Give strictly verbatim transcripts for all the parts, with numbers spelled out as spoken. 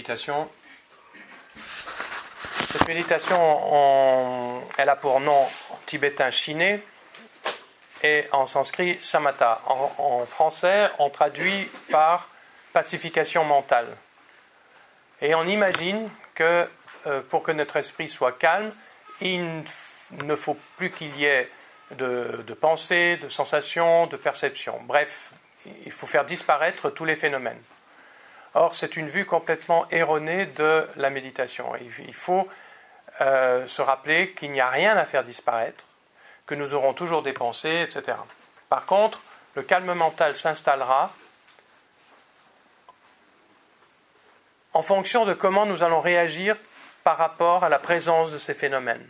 méditation. Cette méditation, on, elle a pour nom en tibétain Shiné et en sanskrit Shamatha. En, en français, on traduit par pacification mentale. Et on imagine que euh, pour que notre esprit soit calme, il ne faut plus qu'il y ait de, de pensées, de sensations, de perceptions. Bref, il faut faire disparaître tous les phénomènes. Or, c'est une vue complètement erronée de la méditation. Il faut euh, se rappeler qu'il n'y a rien à faire disparaître, que nous aurons toujours des pensées, et cetera. Par contre, le calme mental s'installera en fonction de comment nous allons réagir par rapport à la présence de ces phénomènes.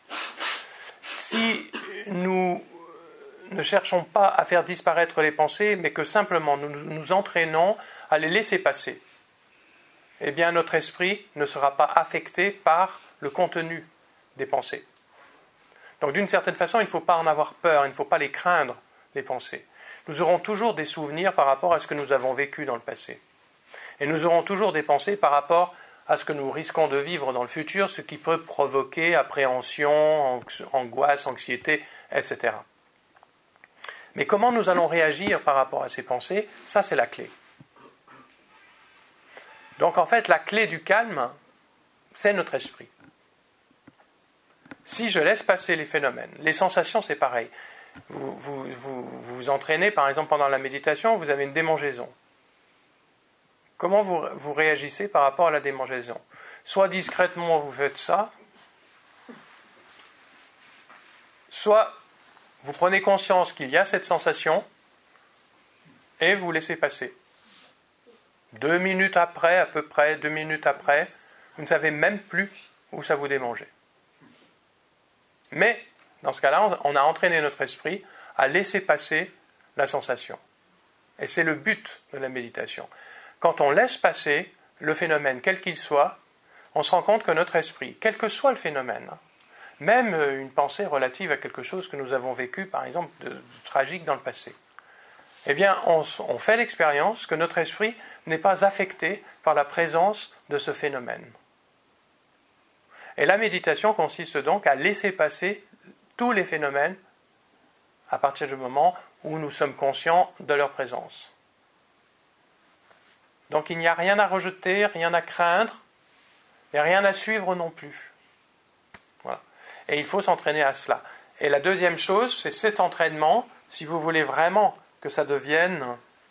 Si nous ne cherchons pas à faire disparaître les pensées, mais que simplement nous nous entraînons à les laisser passer, eh bien notre esprit ne sera pas affecté par le contenu des pensées. Donc d'une certaine façon, il ne faut pas en avoir peur, il ne faut pas les craindre, les pensées. Nous aurons toujours des souvenirs par rapport à ce que nous avons vécu dans le passé. Et nous aurons toujours des pensées par rapport à ce que nous risquons de vivre dans le futur, ce qui peut provoquer appréhension, angoisse, anxiété, et cetera. Mais comment nous allons réagir par rapport à ces pensées, ça c'est la clé. Donc en fait, la clé du calme, c'est notre esprit. Si je laisse passer les phénomènes, les sensations c'est pareil. Vous vous, vous, vous vous entraînez, par exemple pendant la méditation, vous avez une démangeaison. Comment vous, vous réagissez par rapport à la démangeaison ? Soit discrètement vous faites ça, soit vous prenez conscience qu'il y a cette sensation et vous laissez passer. Deux minutes après, à peu près, deux minutes après, vous ne savez même plus où ça vous démangeait. Mais, dans ce cas-là, on a entraîné notre esprit à laisser passer la sensation. Et c'est le but de la méditation. Quand on laisse passer le phénomène, quel qu'il soit, on se rend compte que notre esprit, quel que soit le phénomène, même une pensée relative à quelque chose que nous avons vécu, par exemple, de, de tragique dans le passé, eh bien, on, on fait l'expérience que notre esprit n'est pas affecté par la présence de ce phénomène. Et la méditation consiste donc à laisser passer tous les phénomènes à partir du moment où nous sommes conscients de leur présence. Donc il n'y a rien à rejeter, rien à craindre, et rien à suivre non plus. Voilà. Et il faut s'entraîner à cela. Et la deuxième chose, c'est cet entraînement, si vous voulez vraiment que ça devienne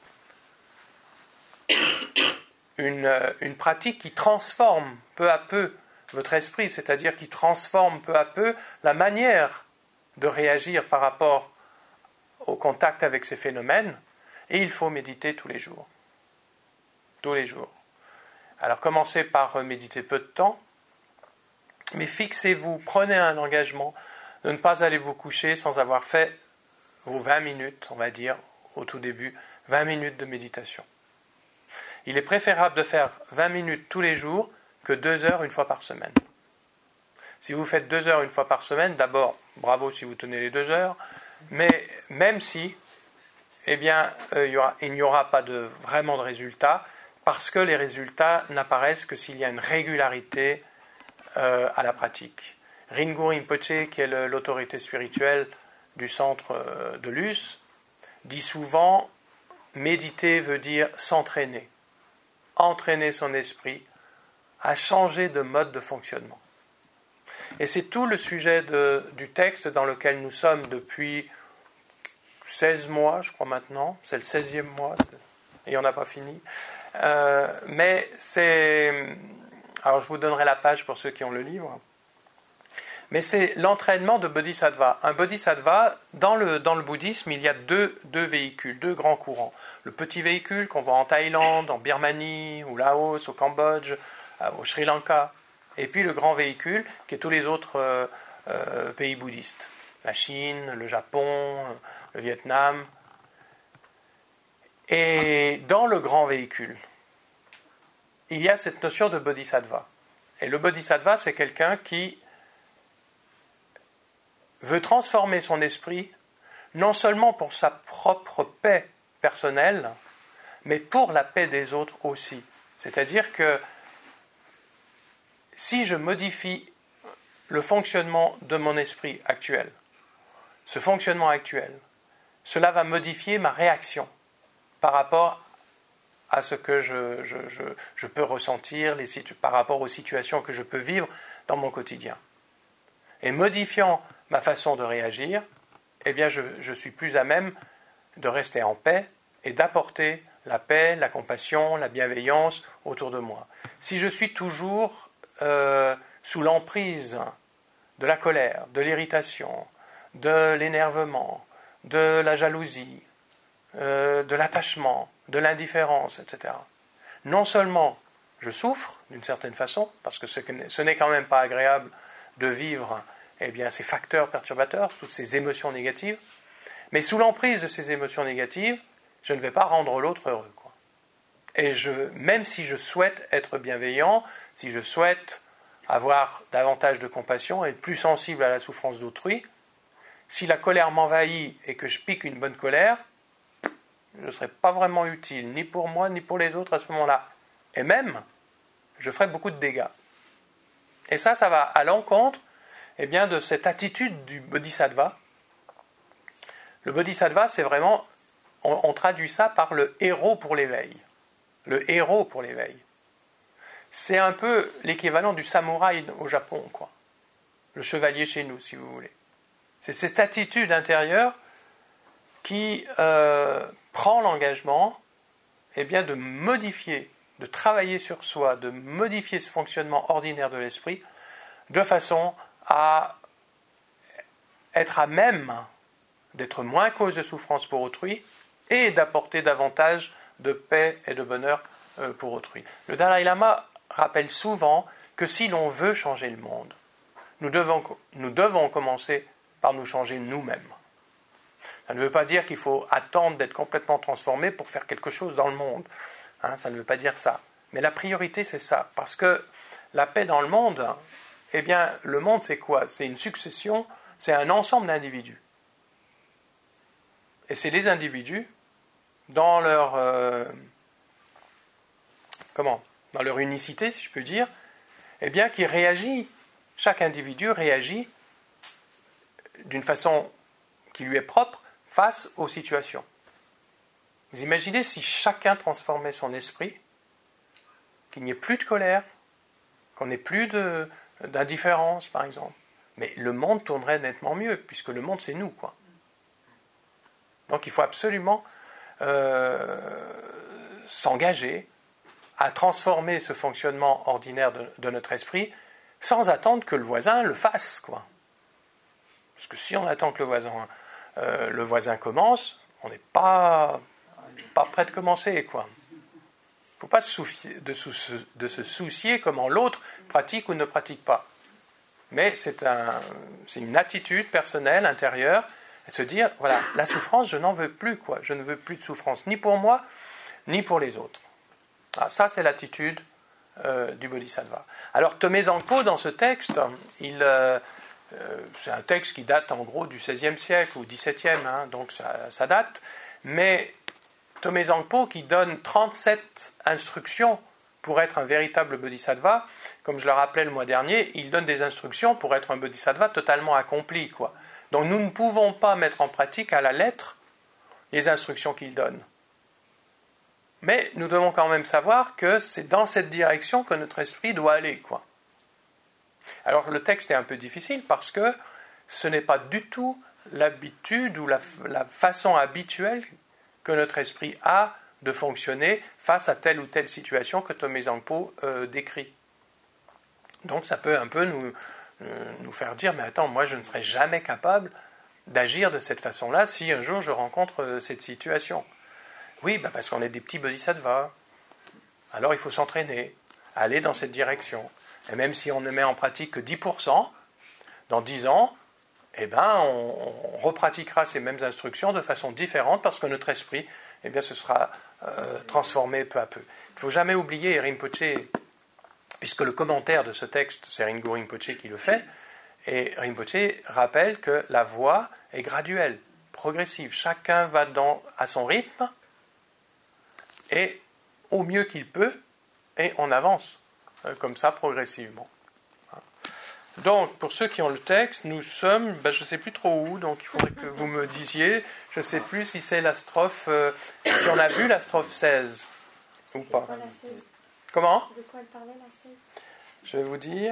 une, une pratique qui transforme peu à peu votre esprit, c'est-à-dire qui transforme peu à peu la manière de réagir par rapport au contact avec ces phénomènes, et il faut méditer tous les jours. Tous les jours. Alors commencez par méditer peu de temps, mais fixez-vous, prenez un engagement de ne pas aller vous coucher sans avoir fait vos vingt minutes, on va dire, au tout début, vingt minutes de méditation. Il est préférable de faire vingt minutes tous les jours que deux heures une fois par semaine. Si vous faites deux heures une fois par semaine, d'abord, bravo si vous tenez les deux heures, mais même si, eh bien, euh, il y aura, il n'y aura pas de, vraiment de résultats, parce que les résultats n'apparaissent que s'il y a une régularité euh, à la pratique. Ringu Rinpoche, qui est le, l'autorité spirituelle du centre euh, de Luce, dit souvent « méditer veut dire s'entraîner, entraîner son esprit à changer de mode de fonctionnement ». Et c'est tout le sujet de, du texte dans lequel nous sommes depuis seize mois, je crois maintenant, c'est le seizième mois, et on n'a pas fini. Euh, mais c'est... Alors je vous donnerai la page pour ceux qui ont le livre. Mais c'est l'entraînement de Bodhisattva. Un Bodhisattva, dans le, dans le bouddhisme, il y a deux, deux véhicules, deux grands courants. Le petit véhicule qu'on voit en Thaïlande, en Birmanie, au Laos, au Cambodge, au Sri Lanka. Et puis le grand véhicule, qui est tous les autres euh, euh, pays bouddhistes. La Chine, le Japon, le Vietnam. Et dans le grand véhicule, il y a cette notion de bodhisattva. Et le bodhisattva, c'est quelqu'un qui veut transformer son esprit, non seulement pour sa propre paix personnelle, mais pour la paix des autres aussi. C'est-à-dire que si je modifie le fonctionnement de mon esprit actuel, ce fonctionnement actuel, cela va modifier ma réaction par rapport à ce que je, je, je, je peux ressentir, les situ- par rapport aux situations que je peux vivre dans mon quotidien. Et modifiant ma façon de réagir, eh bien je, je suis plus à même de rester en paix et d'apporter la paix, la compassion, la bienveillance autour de moi. Si je suis toujours euh, sous l'emprise de la colère, de l'irritation, de l'énervement, de la jalousie, euh, de l'attachement, de l'indifférence, et cetera. Non seulement je souffre d'une certaine façon, parce que ce, ce n'est quand même pas agréable de vivre eh bien, ces facteurs perturbateurs, toutes ces émotions négatives, mais sous l'emprise de ces émotions négatives, je ne vais pas rendre l'autre heureux, quoi. Et je, même si je souhaite être bienveillant, si je souhaite avoir davantage de compassion et être plus sensible à la souffrance d'autrui, si la colère m'envahit et que je pique une bonne colère, je ne serai pas vraiment utile, ni pour moi, ni pour les autres à ce moment-là. Et même, je ferai beaucoup de dégâts. Et ça, ça va à l'encontre eh bien, de cette attitude du bodhisattva. Le bodhisattva, c'est vraiment, on, on traduit ça par le héros pour l'éveil. Le héros pour l'éveil. C'est un peu l'équivalent du samouraï au Japon, quoi. Le chevalier chez nous, si vous voulez. C'est cette attitude intérieure qui euh, prend l'engagement eh bien, de modifier, de travailler sur soi, de modifier ce fonctionnement ordinaire de l'esprit, de façon à être à même d'être moins cause de souffrance pour autrui et d'apporter davantage de paix et de bonheur euh, pour autrui. Le Dalai Lama rappelle souvent que si l'on veut changer le monde, nous devons, nous devons commencer par nous changer nous-mêmes. Ça ne veut pas dire qu'il faut attendre d'être complètement transformé pour faire quelque chose dans le monde. Hein, ça ne veut pas dire ça. Mais la priorité, c'est ça. Parce que la paix dans le monde, eh bien, le monde, c'est quoi ? C'est une succession, c'est un ensemble d'individus. Et c'est les individus, dans leur, euh, comment ? Dans leur unicité, si je peux dire, eh bien, qui réagit. Chaque individu réagit d'une façon qui lui est propre face aux situations. Vous imaginez si chacun transformait son esprit, qu'il n'y ait plus de colère, qu'on n'ait plus de, d'indifférence, par exemple. Mais le monde tournerait nettement mieux, puisque le monde, c'est nous, quoi. Donc il faut absolument euh, s'engager à transformer ce fonctionnement ordinaire de, de notre esprit sans attendre que le voisin le fasse, quoi. Parce que si on attend que le voisin, euh, le voisin commence, on n'est pas, pas prêt de commencer, quoi. Il ne faut pas se soucier, de, sou, de se soucier comment l'autre pratique ou ne pratique pas. Mais c'est, un, c'est une attitude personnelle, intérieure, et se dire, voilà, la souffrance, je n'en veux plus, quoi. Je ne veux plus de souffrance, ni pour moi, ni pour les autres. Ah, ça, c'est l'attitude euh, du Bodhisattva. Alors, Tomé Zangpo, dans ce texte, il, euh, euh, c'est un texte qui date en gros du seizième siècle ou dix-septième, hein, donc ça, ça date, mais Tomé Zangpo qui donne trente-sept instructions pour être un véritable Bodhisattva, comme je le rappelais le mois dernier, il donne des instructions pour être un Bodhisattva totalement accompli, quoi. Donc nous ne pouvons pas mettre en pratique à la lettre les instructions qu'il donne. Mais nous devons quand même savoir que c'est dans cette direction que notre esprit doit aller, quoi. Alors le texte est un peu difficile parce que ce n'est pas du tout l'habitude ou la, la façon habituelle que notre esprit a de fonctionner face à telle ou telle situation que Tomé Zangpo euh, décrit. Donc ça peut un peu nous, euh, nous faire dire, mais attends, moi je ne serai jamais capable d'agir de cette façon-là si un jour je rencontre euh, cette situation. Oui, bah parce qu'on est des petits bodhisattvas. Alors il faut s'entraîner, aller dans cette direction. Et même si on ne met en pratique que dix pour cent, dans dix ans, eh ben, on, on repratiquera ces mêmes instructions de façon différente parce que notre esprit, eh bien, se sera euh, transformé peu à peu. Il ne faut jamais oublier Rinpoché, puisque le commentaire de ce texte, c'est Ringo Rinpoché qui le fait, et Rinpoché rappelle que la voie est graduelle, progressive. Chacun va dans, à son rythme, et au mieux qu'il peut, et on avance, euh, comme ça, progressivement. Donc, pour ceux qui ont le texte, nous sommes, ben, je ne sais plus trop où, donc il faudrait que vous me disiez, je ne sais plus si c'est la strophe, euh, si on a vu la strophe seize ou pas. Comment ? De quoi elle parlait, la seize ? Je vais vous dire.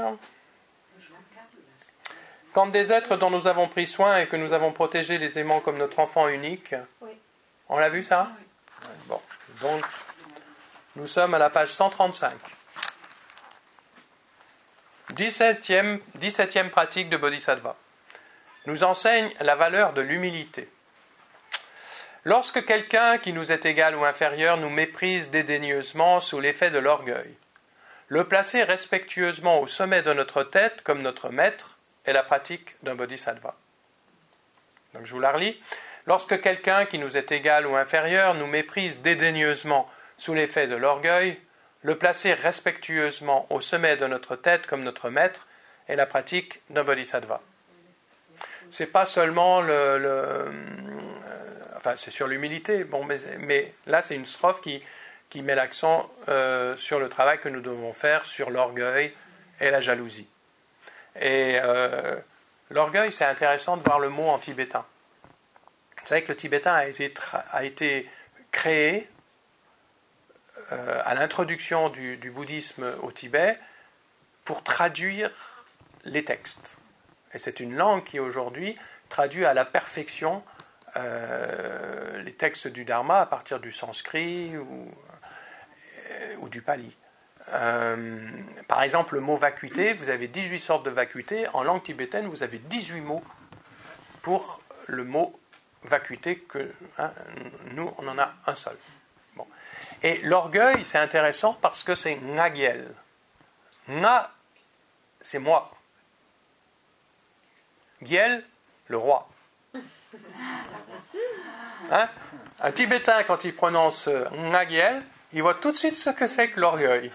Quand des êtres dont nous avons pris soin et que nous avons protégé les aimants comme notre enfant unique. Oui. On l'a vu ça ? Oui. Bon, donc nous sommes à la page cent trente-cinq. dix-septième, dix-septième pratique de Bodhisattva. Nous enseigne la valeur de l'humilité. Lorsque quelqu'un qui nous est égal ou inférieur nous méprise dédaigneusement sous l'effet de l'orgueil, le placer respectueusement au sommet de notre tête comme notre maître est la pratique d'un bodhisattva. Donc je vous la relis. Lorsque quelqu'un qui nous est égal ou inférieur nous méprise dédaigneusement sous l'effet de l'orgueil, le placer respectueusement au sommet de notre tête comme notre maître est la pratique d'un bodhisattva. C'est pas seulement le, le euh, enfin c'est sur l'humilité, bon, mais, mais là c'est une strophe qui, qui met l'accent euh, sur le travail que nous devons faire sur l'orgueil et la jalousie. Et euh, l'orgueil, c'est intéressant de voir le mot en tibétain. Vous savez que le tibétain a été, tra- a été créé euh, à l'introduction du, du bouddhisme au Tibet pour traduire les textes. Et c'est une langue qui aujourd'hui traduit à la perfection euh, les textes du Dharma à partir du sanskrit ou, euh, ou du pali. Euh, par exemple, le mot vacuité, vous avez dix-huit sortes de vacuité. En langue tibétaine, vous avez dix-huit mots pour le mot vacuité, que hein, nous, on en a un seul. Bon. Et l'orgueil, c'est intéressant parce que c'est ngagyel. Nga, c'est moi. Gyel, le roi. Hein? Un Tibétain, quand il prononce ngagyel, il voit tout de suite ce que c'est que l'orgueil.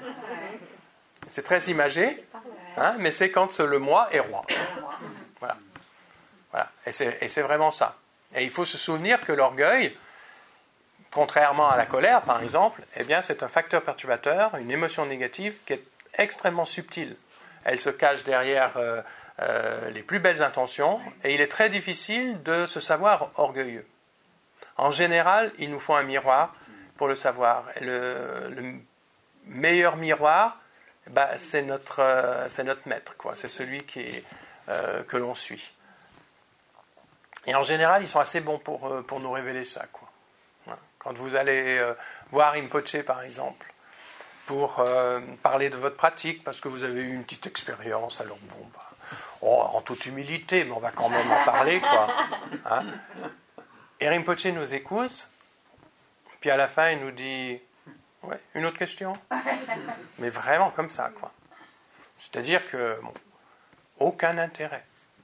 C'est très imagé, hein, mais c'est quand le moi est roi. Voilà. Voilà. Et, c'est, et c'est vraiment ça. Et il faut se souvenir que l'orgueil, contrairement à la colère, par exemple, eh bien, c'est un facteur perturbateur, une émotion négative qui est extrêmement subtile. Elle se cache derrière euh, euh, les plus belles intentions, et il est très difficile de se savoir orgueilleux. En général, il nous faut un miroir pour le savoir. Et le, le meilleur miroir, bah, c'est, notre, euh, c'est notre maître, quoi. C'est celui qui est, euh, que l'on suit. Et en général, ils sont assez bons pour, euh, pour nous révéler ça, quoi. Quand vous allez euh, voir Rinpoché, par exemple, pour euh, parler de votre pratique, parce que vous avez eu une petite expérience, alors bon, bah, oh, en toute humilité, mais on va quand même en parler, quoi. Hein? Et Rinpoché nous écoute, puis à la fin, il nous dit... Ouais, une autre question ? Mais vraiment comme ça, quoi. C'est-à-dire que, bon, aucun intérêt.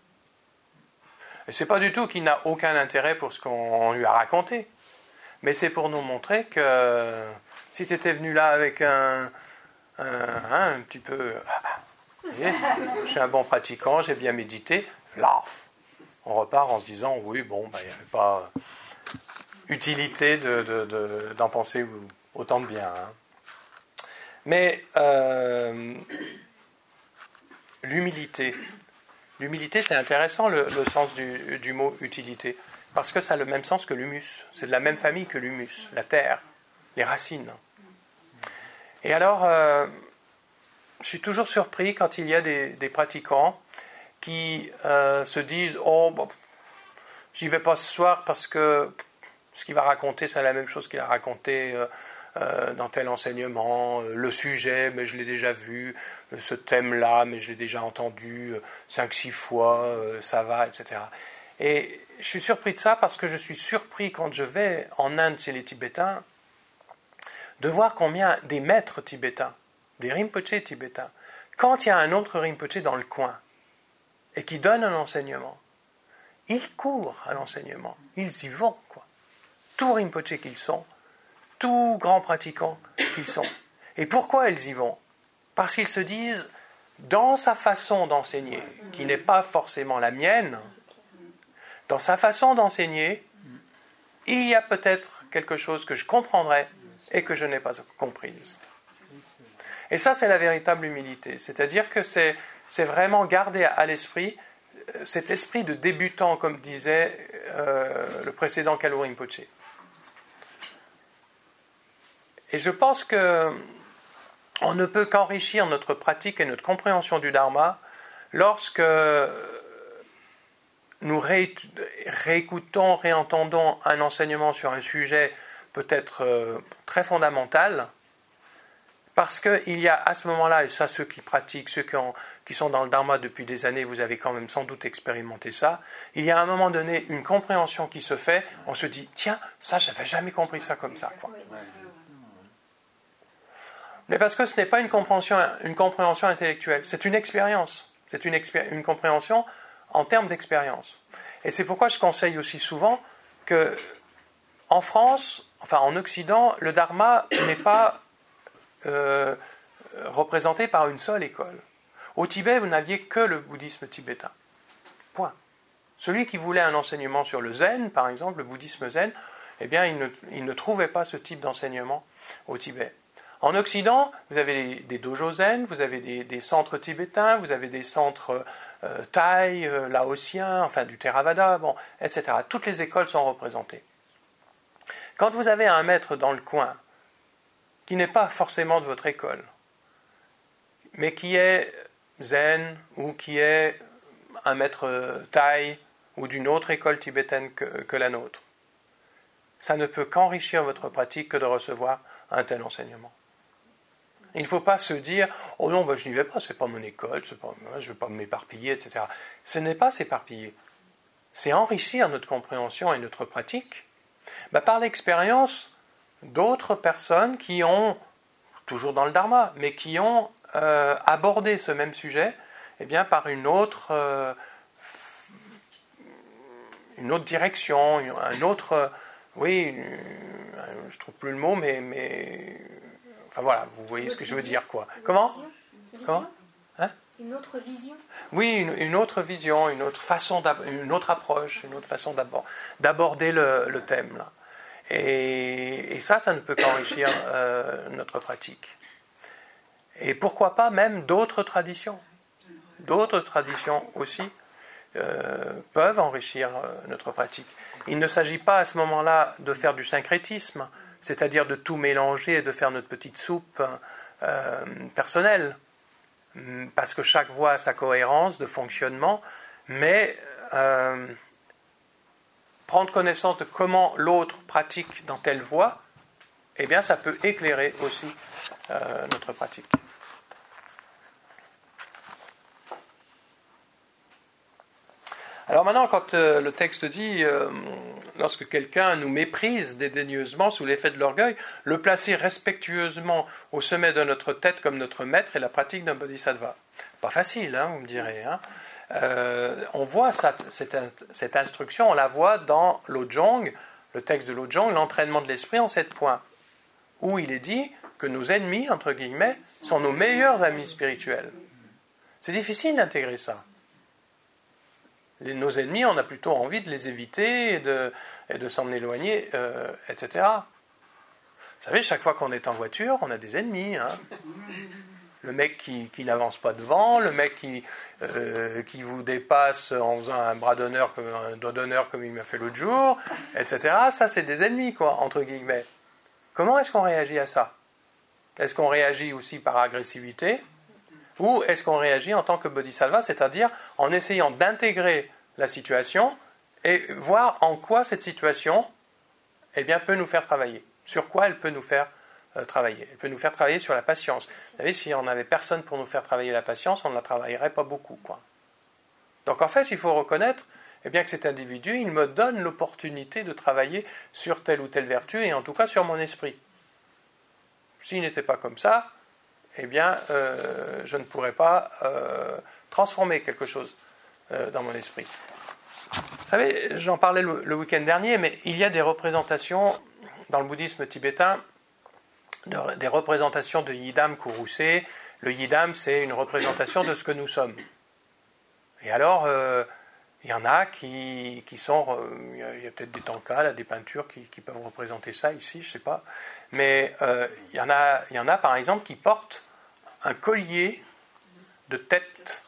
Et c'est pas du tout qu'il n'a aucun intérêt pour ce qu'on lui a raconté, mais c'est pour nous montrer que si tu étais venu là avec un, un, un, un petit peu... Vous voyez, je suis un bon pratiquant, j'ai bien médité, laf, on repart en se disant, oui, bon, bah, il n'y avait pas utilité de, de, de, d'en penser autant de bien. Hein. Mais euh, l'humilité, l'humilité, c'est intéressant le, le sens du, du mot utilité, parce que ça a le même sens que l'humus. C'est de la même famille que l'humus, la terre, les racines. Et alors, euh, je suis toujours surpris quand il y a des, des pratiquants qui euh, se disent « Oh, bon, j'y vais pas ce soir parce que ce qu'il va raconter, c'est la même chose qu'il a raconté euh, euh, dans tel enseignement, euh, le sujet, mais je l'ai déjà vu, euh, ce thème-là, mais je l'ai déjà entendu euh, cinq, six fois, euh, ça va, et cetera » Et je suis surpris de ça parce que je suis surpris quand je vais en Inde chez les Tibétains de voir combien des maîtres tibétains, des Rinpoché tibétains, quand il y a un autre Rinpoché dans le coin et qui donne un enseignement, ils courent à l'enseignement, ils y vont, quoi. Tout Rinpoché qu'ils sont, tout grands pratiquants qu'ils sont. Et pourquoi ils y vont ? Parce qu'ils se disent, dans sa façon d'enseigner, qui n'est pas forcément la mienne, dans sa façon d'enseigner, il y a peut-être quelque chose que je comprendrais et que je n'ai pas comprise. Et ça, c'est la véritable humilité. C'est-à-dire que c'est, c'est vraiment garder à l'esprit cet esprit de débutant, comme disait euh, le précédent Kalu Rinpoche. Et je pense que on ne peut qu'enrichir notre pratique et notre compréhension du Dharma lorsque nous ré- réécoutons, réentendons un enseignement sur un sujet peut-être euh, très fondamental, parce qu'il y a à ce moment-là, et ça ceux qui pratiquent, ceux qui, ont, qui sont dans le Dharma depuis des années, vous avez quand même sans doute expérimenté ça, il y a à un moment donné une compréhension qui se fait, on se dit, tiens, ça, je n'avais jamais compris ça comme ça, quoi. Mais parce que ce n'est pas une compréhension, une compréhension intellectuelle, c'est une expérience, c'est une, expé- une compréhension en termes d'expérience. Et c'est pourquoi je conseille aussi souvent que, en France, enfin en Occident, le Dharma n'est pas euh, représenté par une seule école. Au Tibet, vous n'aviez que le bouddhisme tibétain. Point. Celui qui voulait un enseignement sur le zen, par exemple, le bouddhisme zen, eh bien, il ne, il ne trouvait pas ce type d'enseignement au Tibet. En Occident, vous avez des dojos zen, vous avez des, des centres tibétains, vous avez des centres euh, thaïs, euh, laotiens, enfin du Theravada, bon, et cetera. Toutes les écoles sont représentées. Quand vous avez un maître dans le coin, qui n'est pas forcément de votre école, mais qui est zen, ou qui est un maître thaï, ou d'une autre école tibétaine que, que la nôtre, ça ne peut qu'enrichir votre pratique que de recevoir un tel enseignement. Il ne faut pas se dire « Oh non, ben, je n'y vais pas, c'est pas mon école, c'est pas, je ne vais pas m'éparpiller, et cetera » Ce n'est pas s'éparpiller. C'est enrichir notre compréhension et notre pratique ben, par l'expérience d'autres personnes qui ont, toujours dans le Dharma, mais qui ont euh, abordé ce même sujet eh bien, par une autre, euh, une autre direction, un autre... Euh, oui, une, je ne trouve plus le mot, mais... mais Enfin voilà, vous voyez ce que je veux dire, quoi. Comment ? Comment ? Hein ? Une autre vision ? Oui, une, une autre vision, une autre façon, une autre approche, une autre façon d'abord, d'aborder le, le thème. Là. Et, et ça, ça ne peut qu'enrichir euh, notre pratique. Et pourquoi pas même d'autres traditions. D'autres traditions aussi euh, peuvent enrichir euh, notre pratique. Il ne s'agit pas à ce moment-là de faire du syncrétisme, c'est-à-dire de tout mélanger et de faire notre petite soupe euh, personnelle, parce que chaque voie a sa cohérence de fonctionnement, mais euh, prendre connaissance de comment l'autre pratique dans telle voie, eh bien ça peut éclairer aussi euh, notre pratique. Alors maintenant, quand euh, le texte dit, euh, lorsque quelqu'un nous méprise dédaigneusement sous l'effet de l'orgueil, le placer respectueusement au sommet de notre tête comme notre maître est la pratique d'un bodhisattva. Pas facile, hein, vous me direz. Hein. Euh, on voit ça, cette, cette instruction, on la voit dans l'Ojong, le texte de l'Ojong, l'entraînement de l'esprit en sept points, où il est dit que nos ennemis, entre guillemets, sont nos meilleurs amis spirituels. C'est difficile d'intégrer ça. Les, nos ennemis, on a plutôt envie de les éviter et de, et de s'en éloigner, euh, et cetera. Vous savez, chaque fois qu'on est en voiture, on a des ennemis. Hein. Le mec qui, qui n'avance pas devant, le mec qui, euh, qui vous dépasse en faisant un bras d'honneur, comme, un doigt d'honneur comme il m'a fait l'autre jour, et cetera. Ça, c'est des ennemis, quoi, entre guillemets. Comment est-ce qu'on réagit à ça ? Est-ce qu'on réagit aussi par agressivité ? Ou est-ce qu'on réagit en tant que bodhisattva, c'est-à-dire en essayant d'intégrer la situation et voir en quoi cette situation eh bien, peut nous faire travailler, sur quoi elle peut nous faire euh, travailler. Elle peut nous faire travailler sur la patience. Vous savez, si on n'avait personne pour nous faire travailler la patience, on ne la travaillerait pas beaucoup, quoi. Donc en fait, il faut reconnaître eh bien, que cet individu, il me donne l'opportunité de travailler sur telle ou telle vertu, et en tout cas sur mon esprit. S'il n'était pas comme ça, eh bien, euh, je ne pourrais pas euh, transformer quelque chose euh, dans mon esprit. Vous savez, j'en parlais le, le week-end dernier, mais il y a des représentations dans le bouddhisme tibétain, de, des représentations de Yidam Kurusé. Le Yidam, c'est une représentation de ce que nous sommes. Et alors, euh, il y en a qui, qui sont... Euh, il y a, il y a peut-être des tankas, là, des peintures qui, qui peuvent représenter ça ici, je ne sais pas. Mais euh, il y en a, il y en a, par exemple, qui portent un collier de tête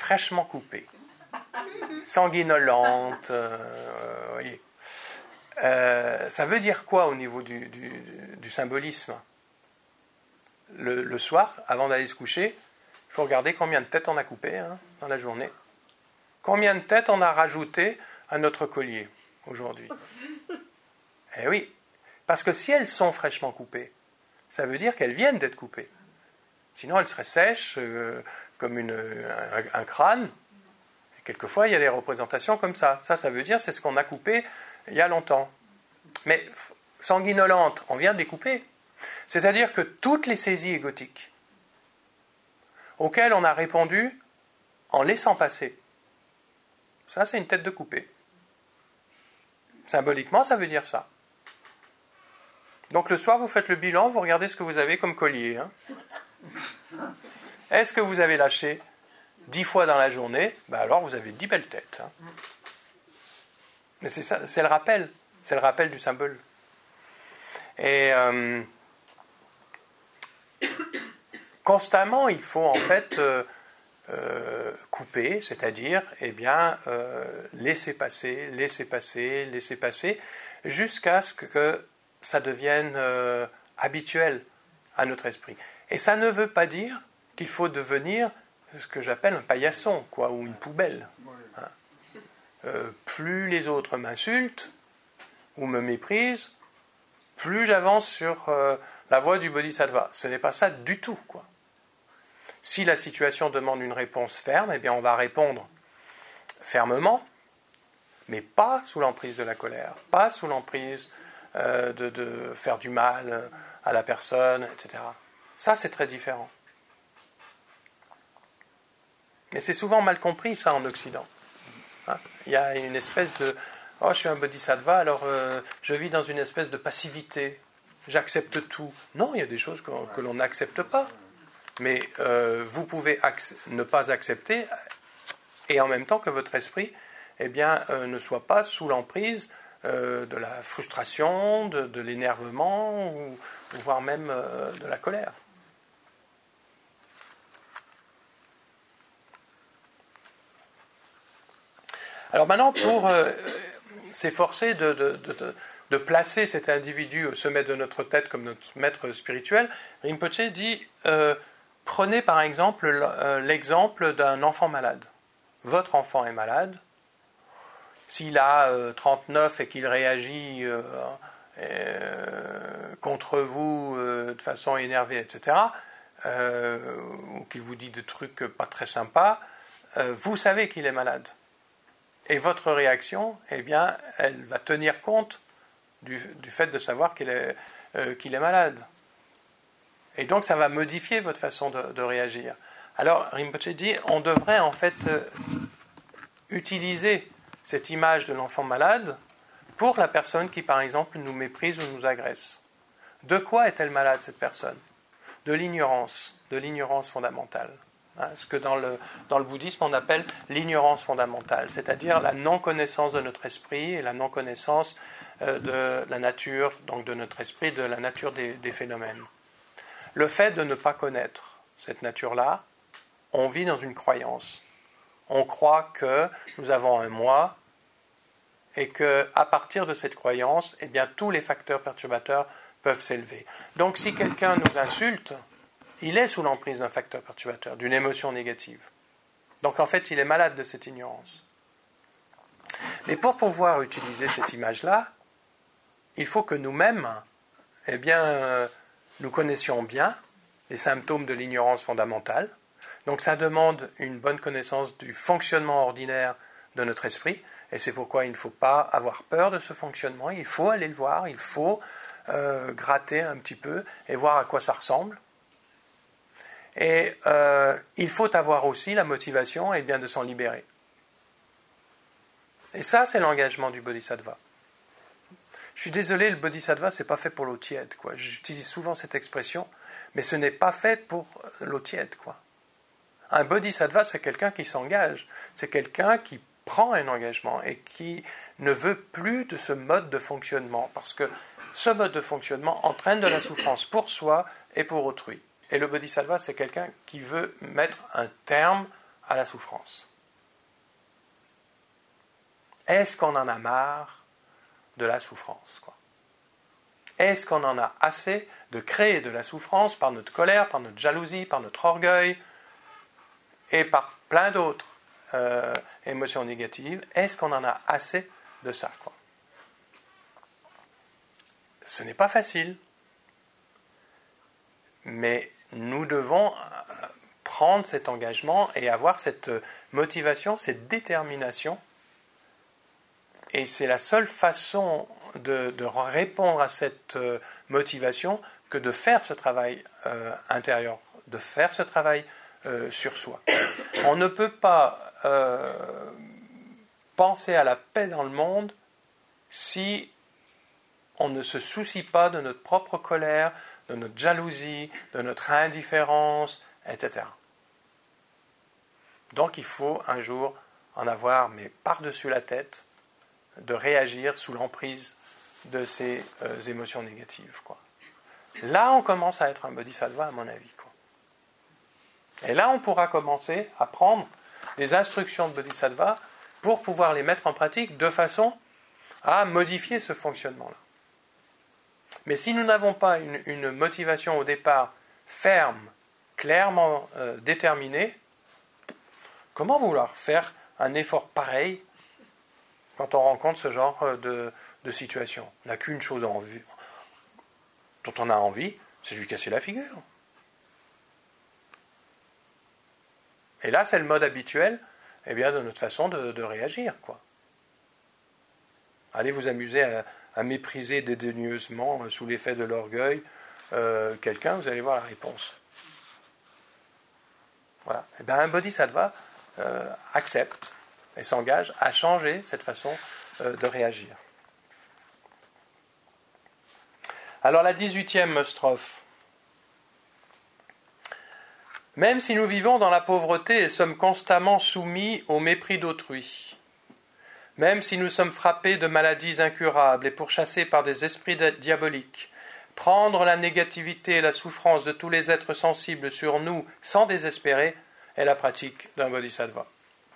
fraîchement coupée, sanguinolente, euh, voyez. Euh, ça veut dire quoi au niveau du, du, du symbolisme? le, le soir, avant d'aller se coucher, il faut regarder combien de têtes on a coupées hein, dans la journée. Combien de têtes on a rajouté à notre collier aujourd'hui? Eh oui, parce que si elles sont fraîchement coupées, ça veut dire qu'elles viennent d'être coupées. Sinon, elles seraient sèches, euh, comme une, un, un crâne. Et quelquefois, il y a des représentations comme ça. Ça, ça veut dire c'est ce qu'on a coupé il y a longtemps. Mais sanguinolente, on vient de les couper. C'est-à-dire que toutes les saisies égotiques auxquelles on a répondu en laissant passer, ça, c'est une tête de coupé. Symboliquement, ça veut dire ça. Donc le soir, vous faites le bilan, vous regardez ce que vous avez comme collier. Hein. Est-ce que vous avez lâché dix fois dans la journée? Ben alors, vous avez dix belles têtes. Hein. Mais c'est ça, c'est le rappel. C'est le rappel du symbole. Et euh, constamment, il faut en fait euh, euh, couper, c'est-à-dire eh bien, euh, laisser passer, laisser passer, laisser passer, jusqu'à ce que ça devienne euh, habituel à notre esprit. Et ça ne veut pas dire qu'il faut devenir ce que j'appelle un paillasson, quoi, ou une poubelle. Hein. Euh, plus les autres m'insultent ou me méprisent, plus j'avance sur euh, la voie du bodhisattva. Ce n'est pas ça du tout, quoi. Si la situation demande une réponse ferme, eh bien on va répondre fermement, mais pas sous l'emprise de la colère, pas sous l'emprise euh, de, de faire du mal à la personne, et cetera. Ça, c'est très différent. Mais c'est souvent mal compris, ça, en Occident. Hein? Il y a une espèce de... Oh, je suis un bodhisattva, alors euh, je vis dans une espèce de passivité. J'accepte tout. Non, il y a des choses que, que l'on n'accepte pas. Mais euh, vous pouvez ac- ne pas accepter et en même temps que votre esprit eh bien, euh, ne soit pas sous l'emprise euh, de la frustration, de, de l'énervement ou, ou voire même euh, de la colère. Alors maintenant, pour euh, s'efforcer de, de, de, de placer cet individu au sommet de notre tête comme notre maître spirituel, Rinpoche dit euh, prenez par exemple l'exemple d'un enfant malade. Votre enfant est malade. S'il a euh, trente-neuf et qu'il réagit euh, euh, contre vous euh, de façon énervée, et cetera, euh, ou qu'il vous dit des trucs pas très sympas, euh, vous savez qu'il est malade. Et votre réaction, eh bien, elle va tenir compte du, du fait de savoir qu'il est, euh, qu'il est malade. Et donc, ça va modifier votre façon de, de réagir. Alors, Rinpoche dit, on devrait en fait euh, utiliser cette image de l'enfant malade pour la personne qui, par exemple, nous méprise ou nous agresse. De quoi est-elle malade, cette personne? De l'ignorance, de l'ignorance fondamentale. Hein, ce que dans le, dans le bouddhisme, on appelle l'ignorance fondamentale, c'est-à-dire la non-connaissance de notre esprit et la non-connaissance euh, de la nature, donc de notre esprit, de la nature des, des phénomènes. Le fait de ne pas connaître cette nature-là, on vit dans une croyance. On croit que nous avons un moi et qu'à partir de cette croyance, eh bien, tous les facteurs perturbateurs peuvent s'élever. Donc si quelqu'un nous insulte, il est sous l'emprise d'un facteur perturbateur, d'une émotion négative. Donc en fait, il est malade de cette ignorance. Mais pour pouvoir utiliser cette image-là, il faut que nous-mêmes, eh bien, euh, nous connaissions bien les symptômes de l'ignorance fondamentale. Donc ça demande une bonne connaissance du fonctionnement ordinaire de notre esprit, et c'est pourquoi il ne faut pas avoir peur de ce fonctionnement, il faut aller le voir, il faut euh, gratter un petit peu et voir à quoi ça ressemble. Et euh, il faut avoir aussi la motivation eh bien, de s'en libérer. Et ça, c'est l'engagement du bodhisattva. Je suis désolé, le bodhisattva, c'est pas fait pour l'eau tiède, quoi. J'utilise souvent cette expression, mais ce n'est pas fait pour l'eau tiède, quoi. Un bodhisattva, c'est quelqu'un qui s'engage, c'est quelqu'un qui prend un engagement et qui ne veut plus de ce mode de fonctionnement, parce que ce mode de fonctionnement entraîne de la souffrance pour soi et pour autrui. Et le bodhisattva, c'est quelqu'un qui veut mettre un terme à la souffrance. Est-ce qu'on en a marre de la souffrance, quoi? Est-ce qu'on en a assez de créer de la souffrance par notre colère, par notre jalousie, par notre orgueil et par plein d'autres euh, émotions négatives? Est-ce qu'on en a assez de ça, quoi? Ce n'est pas facile, mais nous devons prendre cet engagement et avoir cette motivation, cette détermination. Et c'est la seule façon de, de répondre à cette euh, motivation que de faire ce travail euh, intérieur, de faire ce travail euh, sur soi. On ne peut pas euh, penser à la paix dans le monde si on ne se soucie pas de notre propre colère, de notre jalousie, de notre indifférence, et cetera. Donc il faut un jour en avoir, mais par-dessus la tête, de réagir sous l'emprise de ces euh, émotions négatives, quoi. Là, on commence à être un bodhisattva, à mon avis, quoi. Et là, on pourra commencer à prendre les instructions de bodhisattva pour pouvoir les mettre en pratique de façon à modifier ce fonctionnement-là. Mais si nous n'avons pas une, une motivation au départ ferme, clairement euh, déterminée, comment vouloir faire un effort pareil quand on rencontre ce genre de, de situation? On n'a qu'une chose envie, dont on a envie, c'est de lui casser la figure. Et là, c'est le mode habituel, eh bien, de notre façon de, de réagir, quoi. Allez vous amuser à, à mépriser dédaigneusement, sous l'effet de l'orgueil, euh, quelqu'un, vous allez voir la réponse. Voilà. Eh bien, un bodhisattva euh, accepte et s'engage à changer cette façon euh, de réagir. Alors la dix-huitième strophe. Même si nous vivons dans la pauvreté et sommes constamment soumis au mépris d'autrui, même si nous sommes frappés de maladies incurables et pourchassés par des esprits diaboliques, prendre la négativité et la souffrance de tous les êtres sensibles sur nous sans désespérer est la pratique d'un bodhisattva.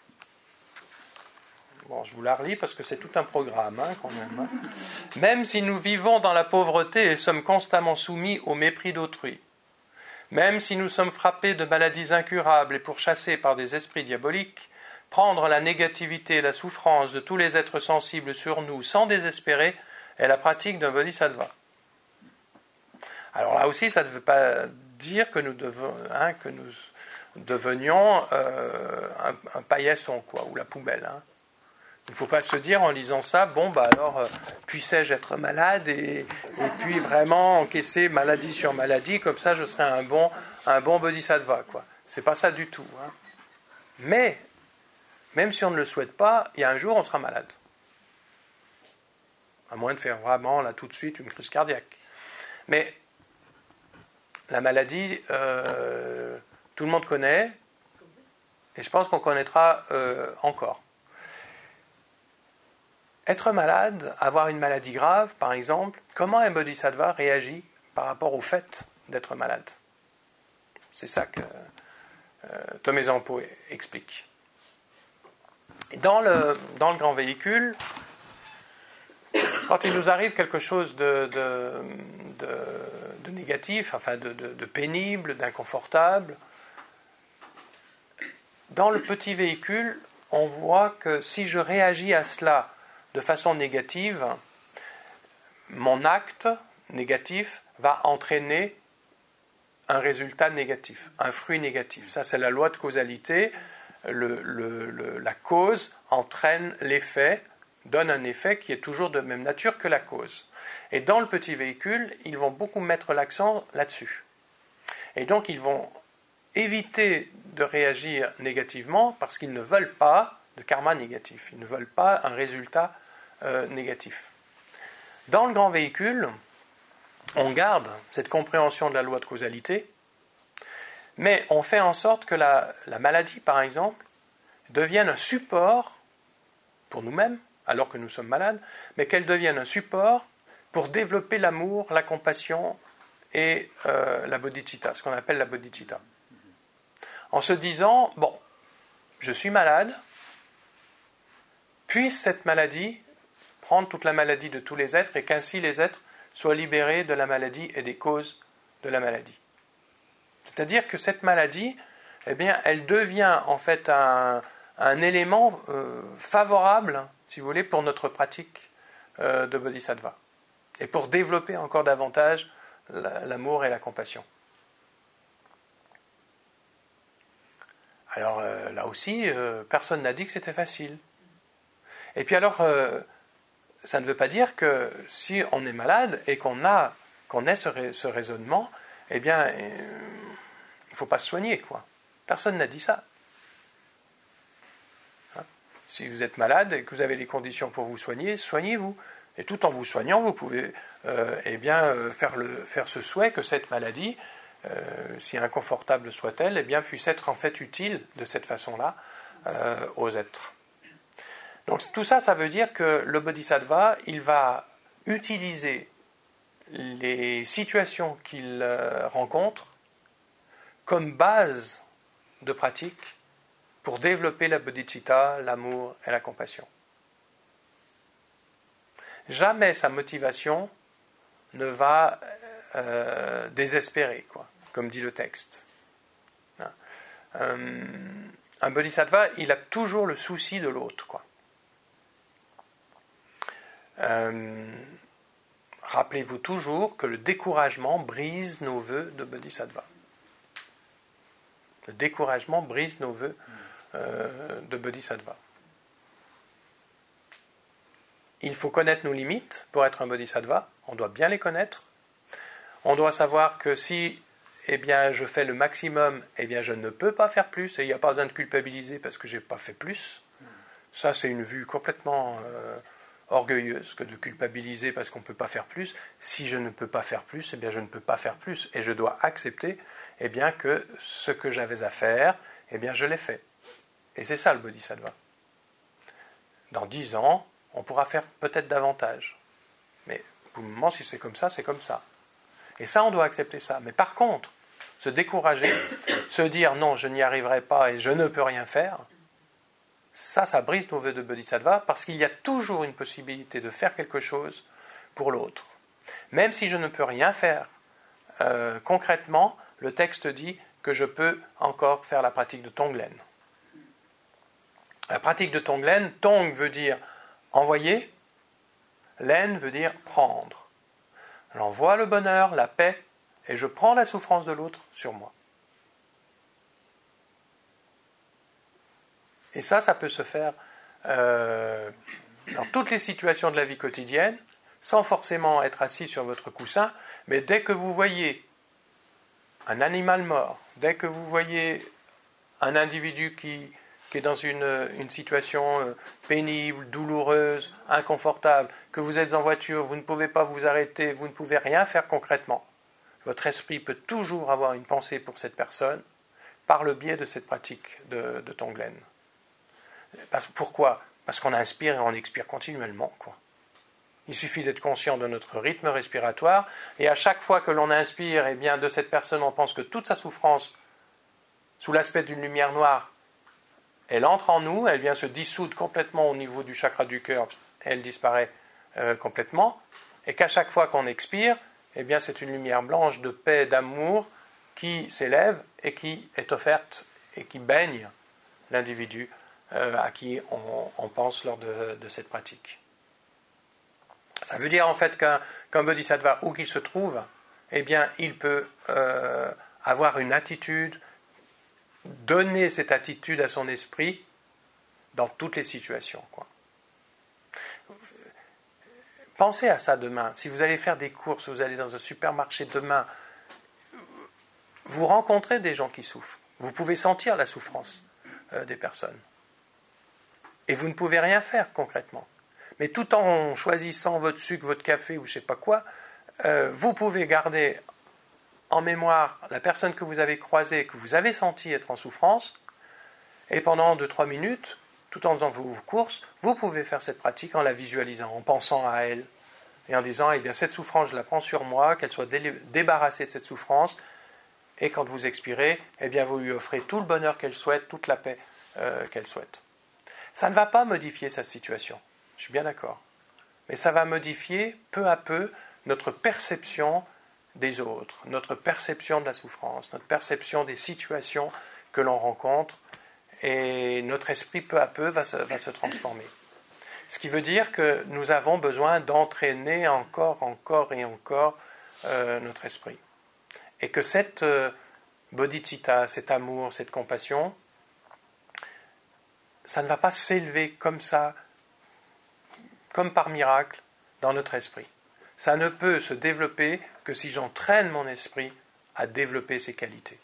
Bon, je vous la relis parce que c'est tout un programme, hein, quand même. Hein. Même si nous vivons dans la pauvreté et sommes constamment soumis au mépris d'autrui, même si nous sommes frappés de maladies incurables et pourchassés par des esprits diaboliques, prendre la négativité et la souffrance de tous les êtres sensibles sur nous sans désespérer est la pratique d'un bodhisattva. Alors là aussi, ça ne veut pas dire que nous, devons, hein, que nous devenions euh, un, un paillasson, quoi, ou la poubelle, hein. Il ne faut pas se dire en lisant ça, bon, bah alors, euh, puissais-je être malade et, et puis vraiment encaisser maladie sur maladie, comme ça je serai un bon, un bon bodhisattva, quoi. C'est pas ça du tout, hein. Mais, même si on ne le souhaite pas, il y a un jour on sera malade. À moins de faire vraiment, là, tout de suite, une crise cardiaque. Mais, la maladie, euh, tout le monde connaît, et je pense qu'on connaîtra euh, encore. Être malade, avoir une maladie grave, par exemple, comment un bodhisattva réagit par rapport au fait d'être malade? C'est ça que euh, Tomé Zampo explique. Et dans le, dans le grand véhicule, quand il nous arrive quelque chose de, de, de, de négatif, enfin de, de, de pénible, d'inconfortable, dans le petit véhicule, on voit que si je réagis à cela de façon négative, mon acte négatif va entraîner un résultat négatif, un fruit négatif. Ça, c'est la loi de causalité. Le, le, le, la cause entraîne l'effet, donne un effet qui est toujours de même nature que la cause. Et dans le petit véhicule, ils vont beaucoup mettre l'accent là-dessus. Et donc, ils vont éviter de réagir négativement parce qu'ils ne veulent pas de karma négatif. Ils ne veulent pas un résultat euh, négatif. Dans le grand véhicule, on garde cette compréhension de la loi de causalité, mais on fait en sorte que la, la maladie, par exemple, devienne un support pour nous-mêmes, alors que nous sommes malades, mais qu'elle devienne un support pour développer l'amour, la compassion et euh, la bodhicitta, ce qu'on appelle la bodhicitta. En se disant, bon, je suis malade, puisse cette maladie prendre toute la maladie de tous les êtres et qu'ainsi les êtres soient libérés de la maladie et des causes de la maladie. C'est-à-dire que cette maladie, eh bien, elle devient en fait un, un élément euh, favorable, si vous voulez, pour notre pratique euh, de Bodhisattva et pour développer encore davantage la, l'amour et la compassion. Alors euh, là aussi, euh, personne n'a dit que c'était facile. Et puis alors, euh, ça ne veut pas dire que si on est malade et qu'on a, qu'on ait ce, rai- ce raisonnement, eh bien, euh, il ne faut pas se soigner, quoi. Personne n'a dit ça. Hein? Si vous êtes malade et que vous avez les conditions pour vous soigner, soignez-vous. Et tout en vous soignant, vous pouvez euh, eh bien, euh, faire, le, faire ce souhait que cette maladie, euh, si inconfortable soit-elle, eh bien, puisse être en fait utile de cette façon-là euh, aux êtres. Donc tout ça, ça veut dire que le Bodhisattva, il va utiliser les situations qu'il euh, rencontre comme base de pratique pour développer la bodhicitta, l'amour et la compassion. Jamais sa motivation ne va euh, désespérer, quoi, comme dit le texte. Hein. Euh, un bodhisattva, il a toujours le souci de l'autre, quoi. Euh, rappelez-vous toujours que le découragement brise nos vœux de bodhisattva. Le découragement brise nos vœux euh, de bodhisattva. Il faut connaître nos limites pour être un bodhisattva. On doit bien les connaître. On doit savoir que si eh bien, je fais le maximum, eh bien, je ne peux pas faire plus. Et il n'y a pas besoin de culpabiliser parce que je n'ai pas fait plus. Ça, c'est une vue complètement euh, orgueilleuse que de culpabiliser parce qu'on ne peut pas faire plus. Si je ne peux pas faire plus, eh bien, je ne peux pas faire plus. Et je dois accepter eh bien, que ce que j'avais à faire, eh bien, je l'ai fait. Et c'est ça le bodhisattva. Dans dix ans, on pourra faire peut-être davantage. Mais pour le moment, si c'est comme ça, c'est comme ça. Et ça, on doit accepter ça. Mais par contre, se décourager, se dire non, je n'y arriverai pas et je ne peux rien faire, ça, ça brise nos vœux de bodhisattva parce qu'il y a toujours une possibilité de faire quelque chose pour l'autre. Même si je ne peux rien faire euh, concrètement, le texte dit que je peux encore faire la pratique de Tonglen. La pratique de Tonglen, Tong veut dire envoyer, Len veut dire prendre. J'envoie le bonheur, la paix, et je prends la souffrance de l'autre sur moi. Et ça, ça peut se faire euh, dans toutes les situations de la vie quotidienne, sans forcément être assis sur votre coussin, mais dès que vous voyez un animal mort, dès que vous voyez un individu qui, qui est dans une, une situation pénible, douloureuse, inconfortable, que vous êtes en voiture, vous ne pouvez pas vous arrêter, vous ne pouvez rien faire concrètement, votre esprit peut toujours avoir une pensée pour cette personne par le biais de cette pratique de, de Tonglen. Parce, pourquoi ? Parce qu'on inspire et on expire continuellement, quoi. Il suffit d'être conscient de notre rythme respiratoire, et à chaque fois que l'on inspire, eh bien, de cette personne, on pense que toute sa souffrance, sous l'aspect d'une lumière noire, elle entre en nous, elle vient se dissoudre complètement au niveau du chakra du cœur, et elle disparaît euh, complètement, et qu'à chaque fois qu'on expire, eh bien, c'est une lumière blanche de paix, d'amour, qui s'élève et qui est offerte et qui baigne l'individu euh, à qui on, on pense lors de, de cette pratique. Ça veut dire en fait qu'un, qu'un bodhisattva, où qu'il se trouve, eh bien, il peut euh, avoir une attitude, donner cette attitude à son esprit dans toutes les situations, quoi. Pensez à ça demain. Si vous allez faire des courses, vous allez dans un supermarché demain, vous rencontrez des gens qui souffrent. Vous pouvez sentir la souffrance euh, des personnes. Et vous ne pouvez rien faire concrètement. Mais tout en choisissant votre sucre, votre café ou je ne sais pas quoi, euh, vous pouvez garder en mémoire la personne que vous avez croisée, que vous avez senti être en souffrance, et pendant deux trois minutes, tout en faisant vos courses, vous pouvez faire cette pratique en la visualisant, en pensant à elle, et en disant, eh bien, cette souffrance, je la prends sur moi, qu'elle soit dé- débarrassée de cette souffrance, et quand vous expirez, eh bien, vous lui offrez tout le bonheur qu'elle souhaite, toute la paix euh, qu'elle souhaite. Ça ne va pas modifier sa situation, je suis bien d'accord, mais ça va modifier peu à peu notre perception des autres, notre perception de la souffrance, notre perception des situations que l'on rencontre, et notre esprit peu à peu va se, va se transformer. Ce qui veut dire que nous avons besoin d'entraîner encore, encore et encore euh, notre esprit. Et que cette euh, bodhicitta, cet amour, cette compassion, ça ne va pas s'élever comme ça, comme par miracle, dans notre esprit. Ça ne peut se développer que si j'entraîne mon esprit à développer ses qualités.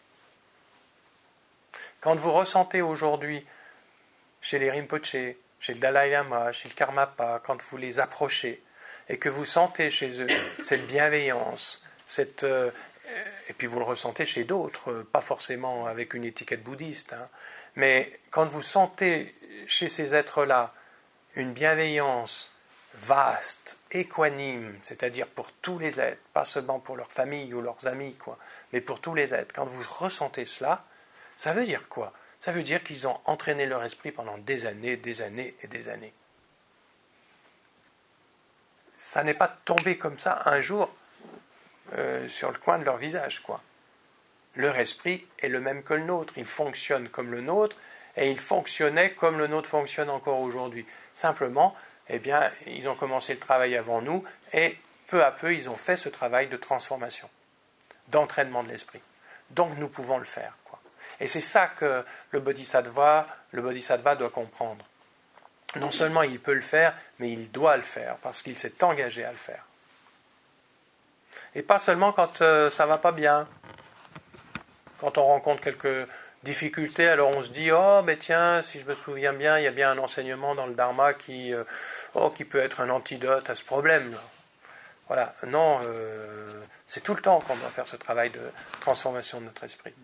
Quand vous ressentez aujourd'hui, chez les Rinpoche, chez le Dalai Lama, chez le Karmapa, quand vous les approchez, et que vous sentez chez eux cette bienveillance, cette, euh, et puis vous le ressentez chez d'autres, pas forcément avec une étiquette bouddhiste, hein, mais quand vous sentez chez ces êtres-là une bienveillance vaste, équanime, c'est-à-dire pour tous les êtres, pas seulement pour leur famille ou leurs amis, quoi, mais pour tous les êtres, quand vous ressentez cela, ça veut dire quoi ? Ça veut dire qu'ils ont entraîné leur esprit pendant des années, des années et des années. Ça n'est pas tombé comme ça un jour euh, sur le coin de leur visage, quoi. Leur esprit est le même que le nôtre, il fonctionne comme le nôtre, et il fonctionnait comme le nôtre fonctionne encore aujourd'hui. Simplement, eh bien, ils ont commencé le travail avant nous, et peu à peu, ils ont fait ce travail de transformation, d'entraînement de l'esprit. Donc, nous pouvons le faire, quoi. Et c'est ça que le bodhisattva, le bodhisattva doit comprendre. Non seulement il peut le faire, mais il doit le faire, parce qu'il s'est engagé à le faire. Et pas seulement quand euh, ça va pas bien. Quand on rencontre quelques difficultés, alors on se dit « Oh, mais tiens, si je me souviens bien, il y a bien un enseignement dans le Dharma qui, euh, oh, qui peut être un antidote à ce problème-là. » Voilà, non, euh, c'est tout le temps qu'on doit faire ce travail de transformation de notre esprit.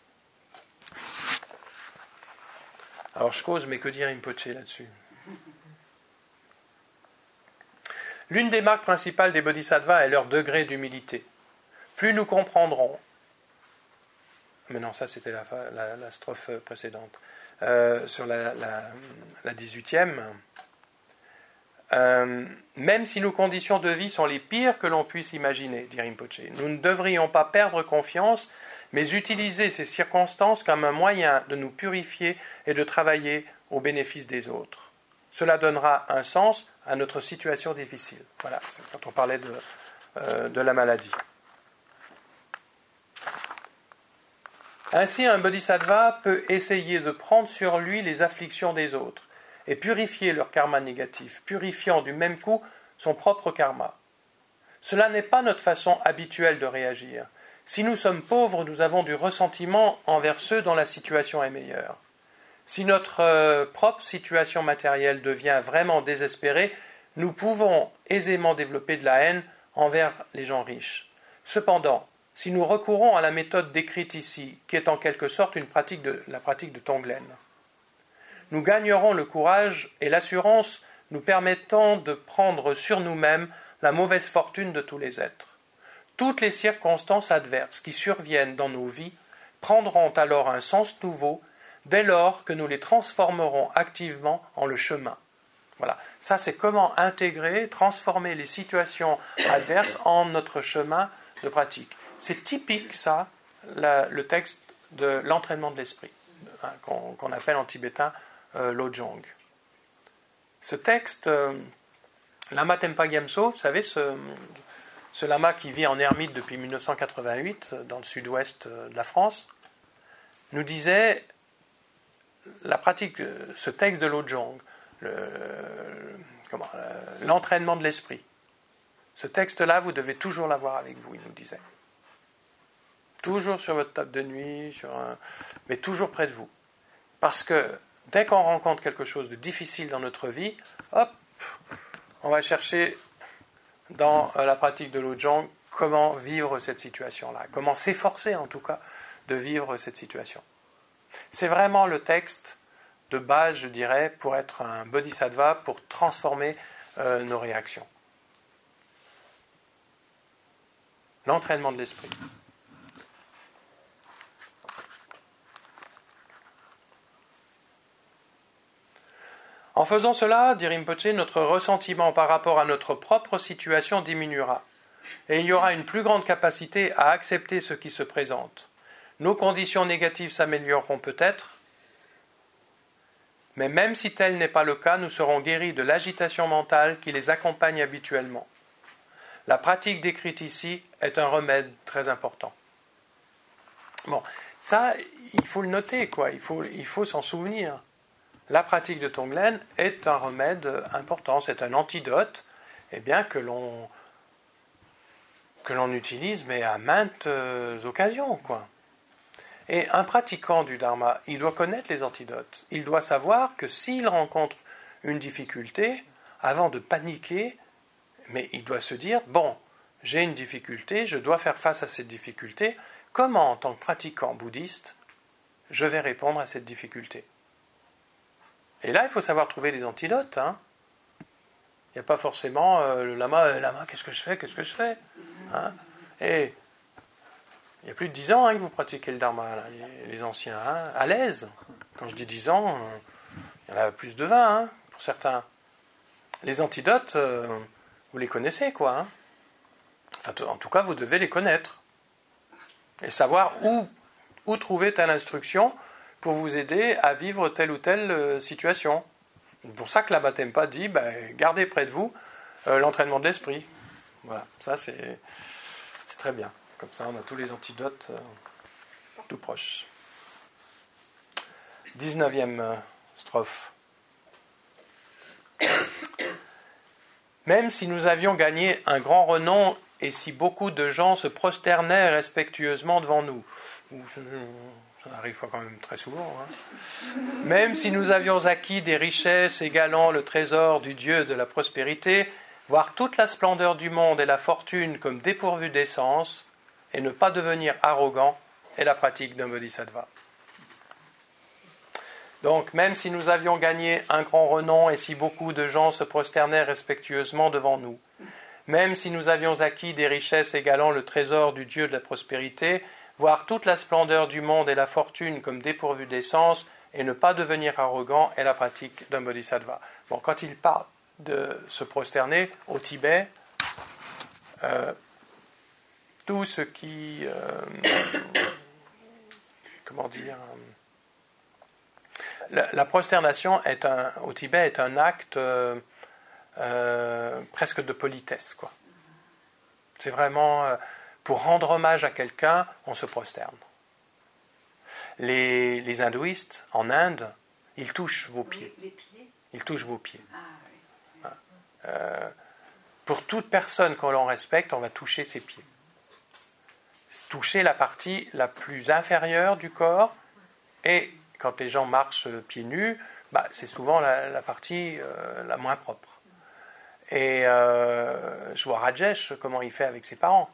Alors je cause, mais que dire Rinpoche là-dessus ? L'une des marques principales des bodhisattvas est leur degré d'humilité. Plus nous comprendrons, mais non, ça c'était la, la, la strophe précédente, euh, sur la, la, la dix-huitième, euh, même si nos conditions de vie sont les pires que l'on puisse imaginer, dit Rinpoche, nous ne devrions pas perdre confiance, mais utiliser ces circonstances comme un moyen de nous purifier et de travailler au bénéfice des autres. Cela donnera un sens à notre situation difficile. Voilà, quand on parlait de, euh, de la maladie. Ainsi, un bodhisattva peut essayer de prendre sur lui les afflictions des autres et purifier leur karma négatif, purifiant du même coup son propre karma. Cela n'est pas notre façon habituelle de réagir. Si nous sommes pauvres, nous avons du ressentiment envers ceux dont la situation est meilleure. Si notre euh, propre situation matérielle devient vraiment désespérée, nous pouvons aisément développer de la haine envers les gens riches. Cependant, si nous recourons à la méthode décrite ici, qui est en quelque sorte une pratique de, la pratique de Tonglen, nous gagnerons le courage et l'assurance nous permettant de prendre sur nous-mêmes la mauvaise fortune de tous les êtres. Toutes les circonstances adverses qui surviennent dans nos vies prendront alors un sens nouveau dès lors que nous les transformerons activement en le chemin. Voilà, ça c'est comment intégrer, transformer les situations adverses en notre chemin de pratique. C'est typique ça, la, le texte de l'entraînement de l'esprit, hein, qu'on, qu'on appelle en tibétain euh, Lojong. Ce texte, euh, Lama Tempa Gyamso, vous savez, ce, ce lama qui vit en ermite depuis dix-neuf cent quatre-vingt-huit dans le sud-ouest de la France, nous disait la pratique, ce texte de Lojong, le, comment, l'entraînement de l'esprit. Ce texte-là, vous devez toujours l'avoir avec vous, il nous disait. Toujours sur votre table de nuit, sur un... mais toujours près de vous. Parce que dès qu'on rencontre quelque chose de difficile dans notre vie, hop, on va chercher dans la pratique de Lojong comment vivre cette situation-là, comment s'efforcer en tout cas de vivre cette situation. C'est vraiment le texte de base, je dirais, pour être un bodhisattva, pour transformer euh, nos réactions. L'entraînement de l'esprit. En faisant cela, dit Rinpoche, notre ressentiment par rapport à notre propre situation diminuera. Et il y aura une plus grande capacité à accepter ce qui se présente. Nos conditions négatives s'amélioreront peut-être, mais même si tel n'est pas le cas, nous serons guéris de l'agitation mentale qui les accompagne habituellement. La pratique décrite ici est un remède très important. Bon, ça, il faut le noter, quoi. Il faut, il faut s'en souvenir. La pratique de Tonglen est un remède important, c'est un antidote, eh bien, que l'on, que l'on utilise, mais à maintes occasions, quoi. Et un pratiquant du Dharma, il doit connaître les antidotes. Il doit savoir que s'il rencontre une difficulté, avant de paniquer, mais il doit se dire, bon, j'ai une difficulté, je dois faire face à cette difficulté. Comment, en tant que pratiquant bouddhiste, je vais répondre à cette difficulté? Et là, il faut savoir trouver des antidotes. Hein. Il n'y a pas forcément euh, le lama, euh, lama, qu'est-ce que je fais, qu'est-ce que je fais hein. Et il y a plus de dix ans hein, que vous pratiquez le Dharma, là, les, les anciens, hein, à l'aise. Quand je dis dix ans, euh, il y en a plus de vingt hein, pour certains. Les antidotes, euh, vous les connaissez, quoi. Hein. Enfin, t- en tout cas, vous devez les connaître. Et savoir où, où trouver telle instruction pour vous aider à vivre telle ou telle euh, situation. C'est pour ça que la Matempa dit, ben, gardez près de vous euh, l'entraînement de l'esprit. Voilà, ça c'est, c'est très bien. Comme ça, on a tous les antidotes euh, tout proches. dix-neuvième euh, strophe. Même si nous avions gagné un grand renom et si beaucoup de gens se prosternaient respectueusement devant nous, ça n'arrive pas quand même très souvent, hein. Même si nous avions acquis des richesses égalant le trésor du Dieu de la prospérité, voir toute la splendeur du monde et la fortune comme dépourvue d'essence, et ne pas devenir arrogant, est la pratique d'un bodhisattva. Donc, même si nous avions gagné un grand renom et si beaucoup de gens se prosternaient respectueusement devant nous, même si nous avions acquis des richesses égalant le trésor du Dieu de la prospérité, voir toute la splendeur du monde et la fortune comme dépourvue d'essence et ne pas devenir arrogant est la pratique d'un bodhisattva. Bon, quand il parle de se prosterner au Tibet, euh, tout ce qui, euh, comment dire, la, la prosternation est un, au Tibet est un acte euh, euh, presque de politesse, quoi. C'est vraiment euh, pour rendre hommage à quelqu'un, on se prosterne. Les, les hindouistes en Inde, ils touchent vos pieds. Les, les pieds. Ils touchent vos pieds. Ah, oui. Euh, pour toute personne que l'on respecte, on va toucher ses pieds. Toucher la partie la plus inférieure du corps, et quand les gens marchent pieds nus, bah, c'est souvent la, la partie euh, la moins propre. Et euh, je vois Rajesh comment il fait avec ses parents.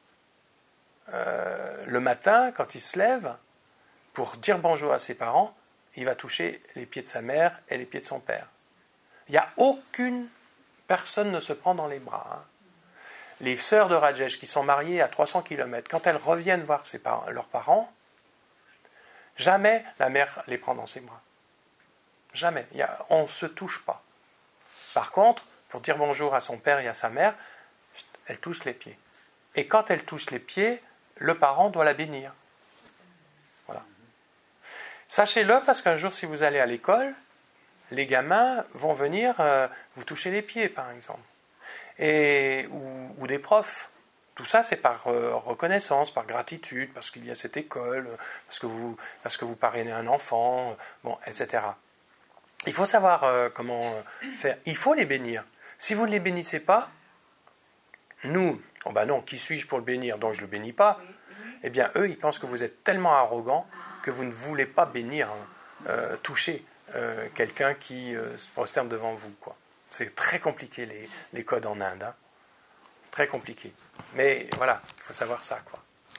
Euh, le matin, quand il se lève, pour dire bonjour à ses parents, il va toucher les pieds de sa mère et les pieds de son père. Il n'y a aucune personne ne se prend dans les bras. Hein. Les sœurs de Rajesh qui sont mariées à trois cents kilomètres, quand elles reviennent voir ses parents, leurs parents, jamais la mère les prend dans ses bras. Jamais. Il y a, on ne se touche pas. Par contre, pour dire bonjour à son père et à sa mère, elle touche les pieds. Et quand elle touche les pieds, le parent doit la bénir. Voilà. Sachez-le parce qu'un jour, si vous allez à l'école, les gamins vont venir euh, vous toucher les pieds, par exemple. Et, ou, ou des profs. Tout ça, c'est par euh, reconnaissance, par gratitude, parce qu'il y a cette école, parce que vous, parce que vous parrainez un enfant, euh, bon, et cetera. Il faut savoir euh, comment faire. Il faut les bénir. Si vous ne les bénissez pas, nous, oh ben non, qui suis-je pour le bénir, donc je ne le bénis pas. Eh bien, eux, ils pensent que vous êtes tellement arrogant que vous ne voulez pas bénir, euh, toucher euh, quelqu'un qui euh, se prosterne devant vous, quoi. C'est très compliqué, les, les codes en Inde. Hein. Très compliqué. Mais voilà, il faut savoir ça, quoi.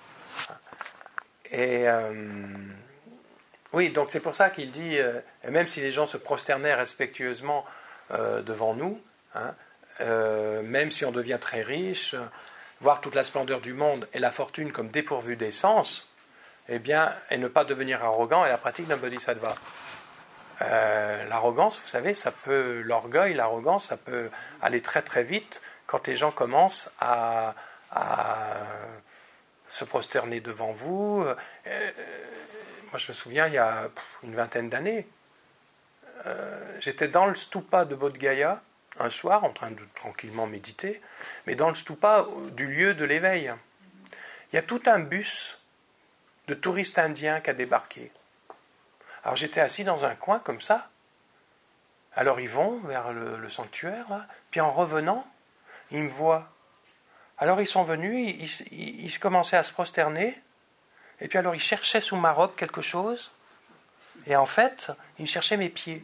Et euh, oui, donc c'est pour ça qu'il dit, euh, même si les gens se prosternaient respectueusement euh, devant nous, hein, euh, même si on devient très riche, euh, voir toute la splendeur du monde et la fortune comme dépourvue d'essence, eh bien, et ne pas devenir arrogant est la pratique d'un bodhisattva. Euh, l'arrogance, vous savez, ça peut, l'orgueil, l'arrogance, ça peut aller très très vite quand les gens commencent à, à se prosterner devant vous. Euh, moi, je me souviens, il y a une vingtaine d'années, euh, j'étais dans le stupa de Bodh Gaya un soir, en train de tranquillement méditer, mais dans le stupa du lieu de l'éveil. Il y a tout un bus de touristes indiens qui a débarqué. Alors j'étais assis dans un coin comme ça. Alors ils vont vers le, le sanctuaire, là. Puis en revenant, ils me voient. Alors ils sont venus, ils, ils, ils commençaient à se prosterner, et puis alors ils cherchaient sous ma robe quelque chose, et en fait, ils cherchaient mes pieds.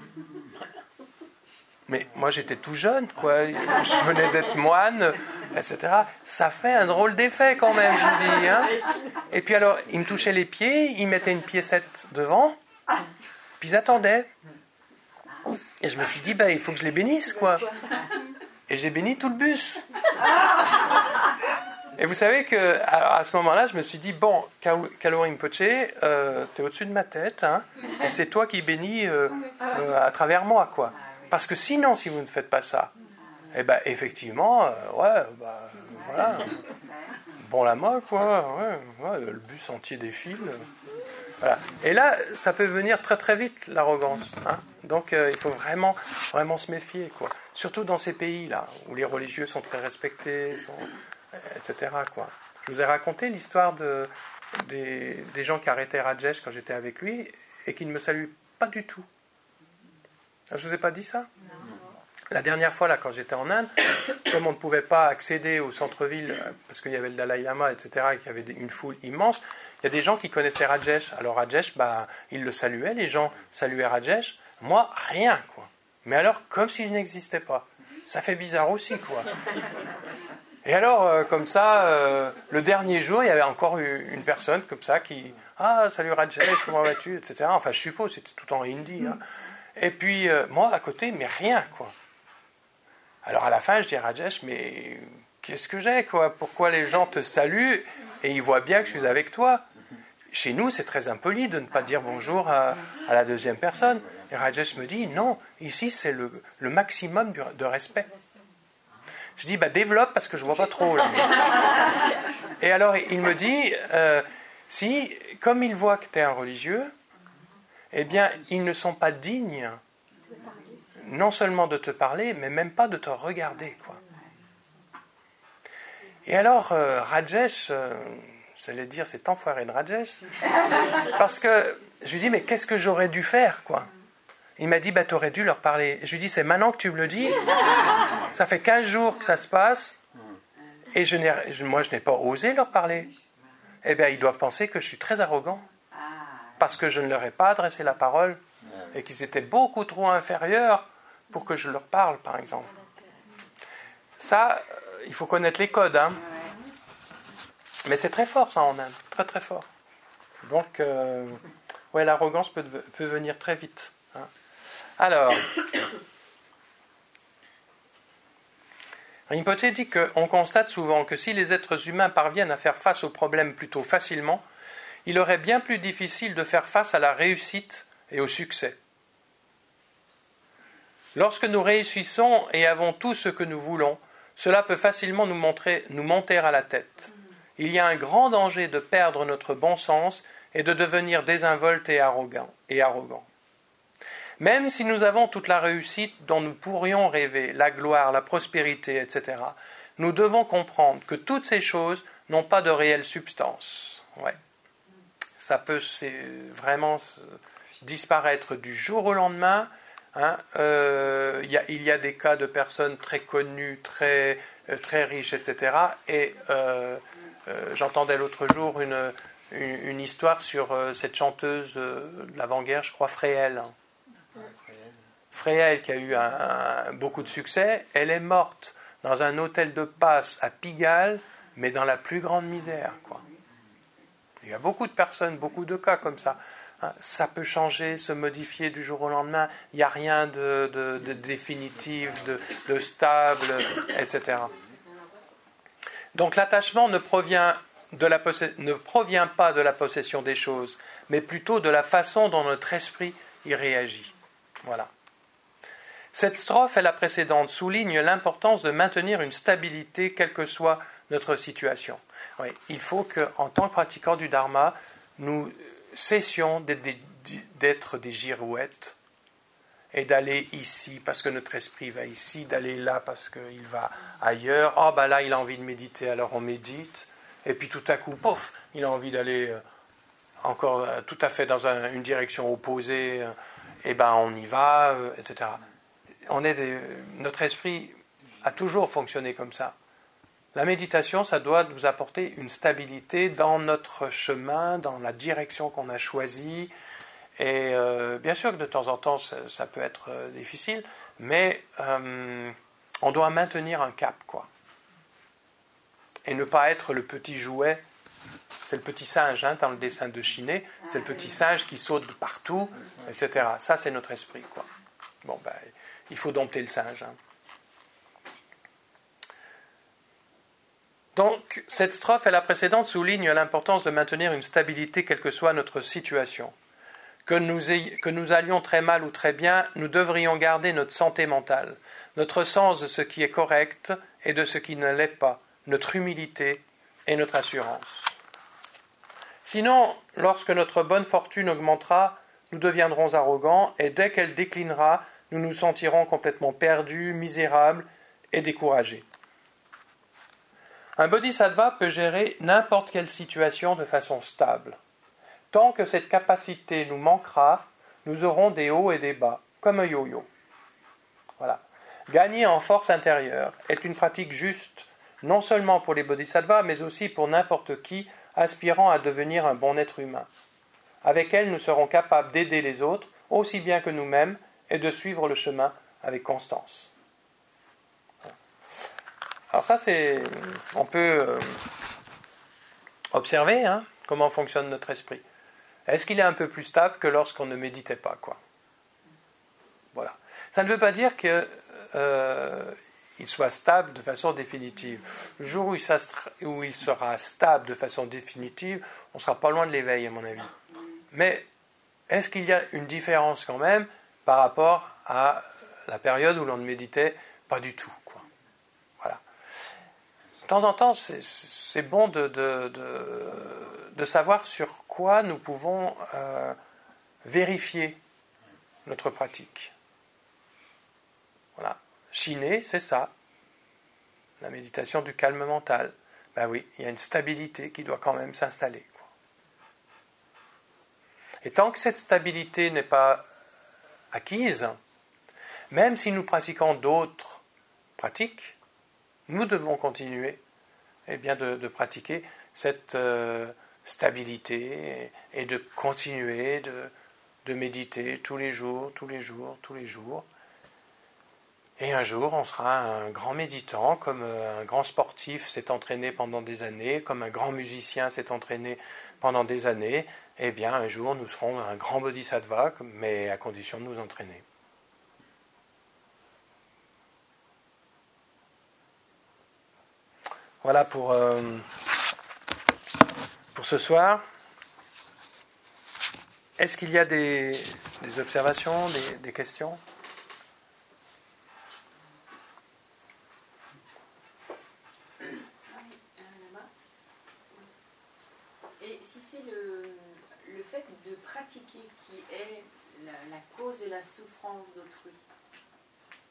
Mais moi j'étais tout jeune, quoi. Je venais d'être moine, et cetera. Ça fait un drôle d'effet quand même, je vous dis. Hein. Et puis alors, ils me touchaient les pieds, ils mettaient une piécette devant, puis ils attendaient. Et je me suis dit, bah, il faut que je les bénisse, quoi. Et j'ai béni tout le bus. Et vous savez que à ce moment-là, je me suis dit, bon, Kalu Rinpoche, euh, t'es au-dessus de ma tête, hein, et c'est toi qui bénis euh, euh, à travers moi, quoi. Parce que sinon, si vous ne faites pas ça, eh ben, effectivement, euh, ouais, bah, voilà, bon la main, quoi, ouais, ouais, le bus entier défile. Voilà. Et là, ça peut venir très très vite, l'arrogance. Hein. Donc, euh, il faut vraiment, vraiment se méfier, quoi. Surtout dans ces pays-là, où les religieux sont très respectés, sont, et cetera, quoi. Je vous ai raconté l'histoire de, des, des gens qui arrêtaient Rajesh quand j'étais avec lui, et qui ne me saluent pas du tout. Je ne vous ai pas dit ça ? Non. La dernière fois, là, quand j'étais en Inde, comme on ne pouvait pas accéder au centre-ville, parce qu'il y avait le Dalai Lama, et cetera, et qu'il y avait une foule immense, il y a des gens qui connaissaient Rajesh. Alors Rajesh, bah, ils le saluaient, les gens saluaient Rajesh. Moi, rien, quoi. Mais alors, comme si je n'existais pas. Ça fait bizarre aussi, quoi. Et alors, euh, comme ça, euh, le dernier jour, il y avait encore une personne comme ça qui... Ah, salut Rajesh, comment vas-tu, et cetera. Enfin, je suppose, c'était tout en hindi, hein. Et puis, euh, moi, à côté, mais rien, quoi. Alors, à la fin, je dis à Rajesh, mais qu'est-ce que j'ai, quoi ? Pourquoi les gens te saluent et ils voient bien que je suis avec toi ? Chez nous, c'est très impoli de ne pas dire bonjour à, à la deuxième personne. Et Rajesh me dit, non, ici, c'est le, le maximum de respect. Je dis, bah, développe, parce que je ne vois pas trop, là. Et alors, il me dit, euh, si, comme il voit que tu es un religieux, eh bien, ils ne sont pas dignes, non seulement de te parler, mais même pas de te regarder, quoi. Et alors, euh, Rajesh, euh, j'allais dire, c'est enfoiré de Rajesh, parce que je lui dis, mais qu'est-ce que j'aurais dû faire, quoi ? Il m'a dit, bah, tu aurais dû leur parler. Et je lui dis, c'est maintenant que tu me le dis, ça fait quinze jours que ça se passe, et je n'ai, moi, je n'ai pas osé leur parler. Eh bien, ils doivent penser que je suis très arrogant. Parce que je ne leur ai pas adressé la parole et qu'ils étaient beaucoup trop inférieurs pour que je leur parle, par exemple. Ça, il faut connaître les codes, hein. Mais c'est très fort, ça, en Inde. Très, très fort. Donc, euh, ouais, l'arrogance peut, peut venir très vite. Hein. Alors, Rinpoche dit qu'on constate souvent que si les êtres humains parviennent à faire face aux problèmes plutôt facilement, il aurait bien plus difficile de faire face à la réussite et au succès. Lorsque nous réussissons et avons tout ce que nous voulons, cela peut facilement nous, montrer, nous monter à la tête. Il y a un grand danger de perdre notre bon sens et de devenir désinvolte et arrogant, et arrogant. Même si nous avons toute la réussite dont nous pourrions rêver, la gloire, la prospérité, et cetera, nous devons comprendre que toutes ces choses n'ont pas de réelle substance. Ouais. Ça peut vraiment disparaître du jour au lendemain. Hein. Euh, il, y a, il y a des cas de personnes très connues, très, euh, très riches, et cetera. Et euh, euh, j'entendais l'autre jour une, une, une histoire sur euh, cette chanteuse euh, de l'avant-guerre, je crois, Fréhel. Fréhel qui a eu un, un, beaucoup de succès. Elle est morte dans un hôtel de passe à Pigalle, mais dans la plus grande misère, quoi. Il y a beaucoup de personnes, beaucoup de cas comme ça. Ça peut changer, se modifier du jour au lendemain. Il n'y a rien de, de, de définitif, de, de stable, et cetera. Donc l'attachement ne provient, de la possé- ne provient pas de la possession des choses, mais plutôt de la façon dont notre esprit il réagit. Voilà. Cette strophe et la précédente soulignent l'importance de maintenir une stabilité quelle que soit notre situation. Oui, il faut qu'en tant que pratiquants du Dharma, nous cessions d'être des, d'être des girouettes et d'aller ici parce que notre esprit va ici, d'aller là parce qu'il va ailleurs. Ah, oh, ben là, il a envie de méditer, alors on médite. Et puis tout à coup, pouf, il a envie d'aller euh, encore euh, tout à fait dans un, une direction opposée. Euh, et ben on y va, euh, et cetera. On est des, notre esprit a toujours fonctionné comme ça. La méditation, ça doit nous apporter une stabilité dans notre chemin, dans la direction qu'on a choisie. Et euh, bien sûr que de temps en temps, ça, ça peut être euh, difficile, mais euh, on doit maintenir un cap, quoi. Et ne pas être le petit jouet. C'est le petit singe, hein, dans le dessin de Chiné. C'est le petit singe qui saute de partout, et cetera. Ça, c'est notre esprit, quoi. Bon, ben, il faut dompter le singe. Hein. Donc, cette strophe et la précédente soulignent l'importance de maintenir une stabilité quelle que soit notre situation. Que nous, ayons, que nous allions très mal ou très bien, nous devrions garder notre santé mentale, notre sens de ce qui est correct et de ce qui ne l'est pas, notre humilité et notre assurance. Sinon, lorsque notre bonne fortune augmentera, nous deviendrons arrogants et dès qu'elle déclinera, nous nous sentirons complètement perdus, misérables et découragés. Un bodhisattva peut gérer n'importe quelle situation de façon stable. Tant que cette capacité nous manquera, nous aurons des hauts et des bas, comme un yo-yo. Voilà. Gagner en force intérieure est une pratique juste, non seulement pour les bodhisattvas, mais aussi pour n'importe qui aspirant à devenir un bon être humain. Avec elle, nous serons capables d'aider les autres, aussi bien que nous-mêmes, et de suivre le chemin avec constance. Alors ça, c'est, on peut euh, observer hein, comment fonctionne notre esprit. Est-ce qu'il est un peu plus stable que lorsqu'on ne méditait pas, quoi ? Voilà. Ça ne veut pas dire qu'il euh, soit stable de façon définitive. Le jour où il, où il sera stable de façon définitive, on ne sera pas loin de l'éveil, à mon avis. Mais est-ce qu'il y a une différence quand même par rapport à la période où l'on ne méditait pas du tout, quoi. Voilà. De temps en temps, c'est, c'est bon de, de, de, de savoir sur quoi nous pouvons euh, vérifier notre pratique. Voilà. Chiner, c'est ça. La méditation du calme mental. Ben oui, il y a une stabilité qui doit quand même s'installer, quoi. Et tant que cette stabilité n'est pas acquise, même si nous pratiquons d'autres pratiques, nous devons continuer eh bien, de, de pratiquer cette euh, stabilité et, et de continuer de, de méditer tous les jours, tous les jours, tous les jours. Et un jour, on sera un grand méditant, comme un grand sportif s'est entraîné pendant des années, comme un grand musicien s'est entraîné pendant des années. Eh bien, un jour, nous serons un grand bodhisattva, mais à condition de nous entraîner. Voilà pour, euh, pour ce soir. Est-ce qu'il y a des, des observations, des, des questions ? Et si c'est le, le fait de pratiquer qui est la, la cause de la souffrance d'autrui. Comment ?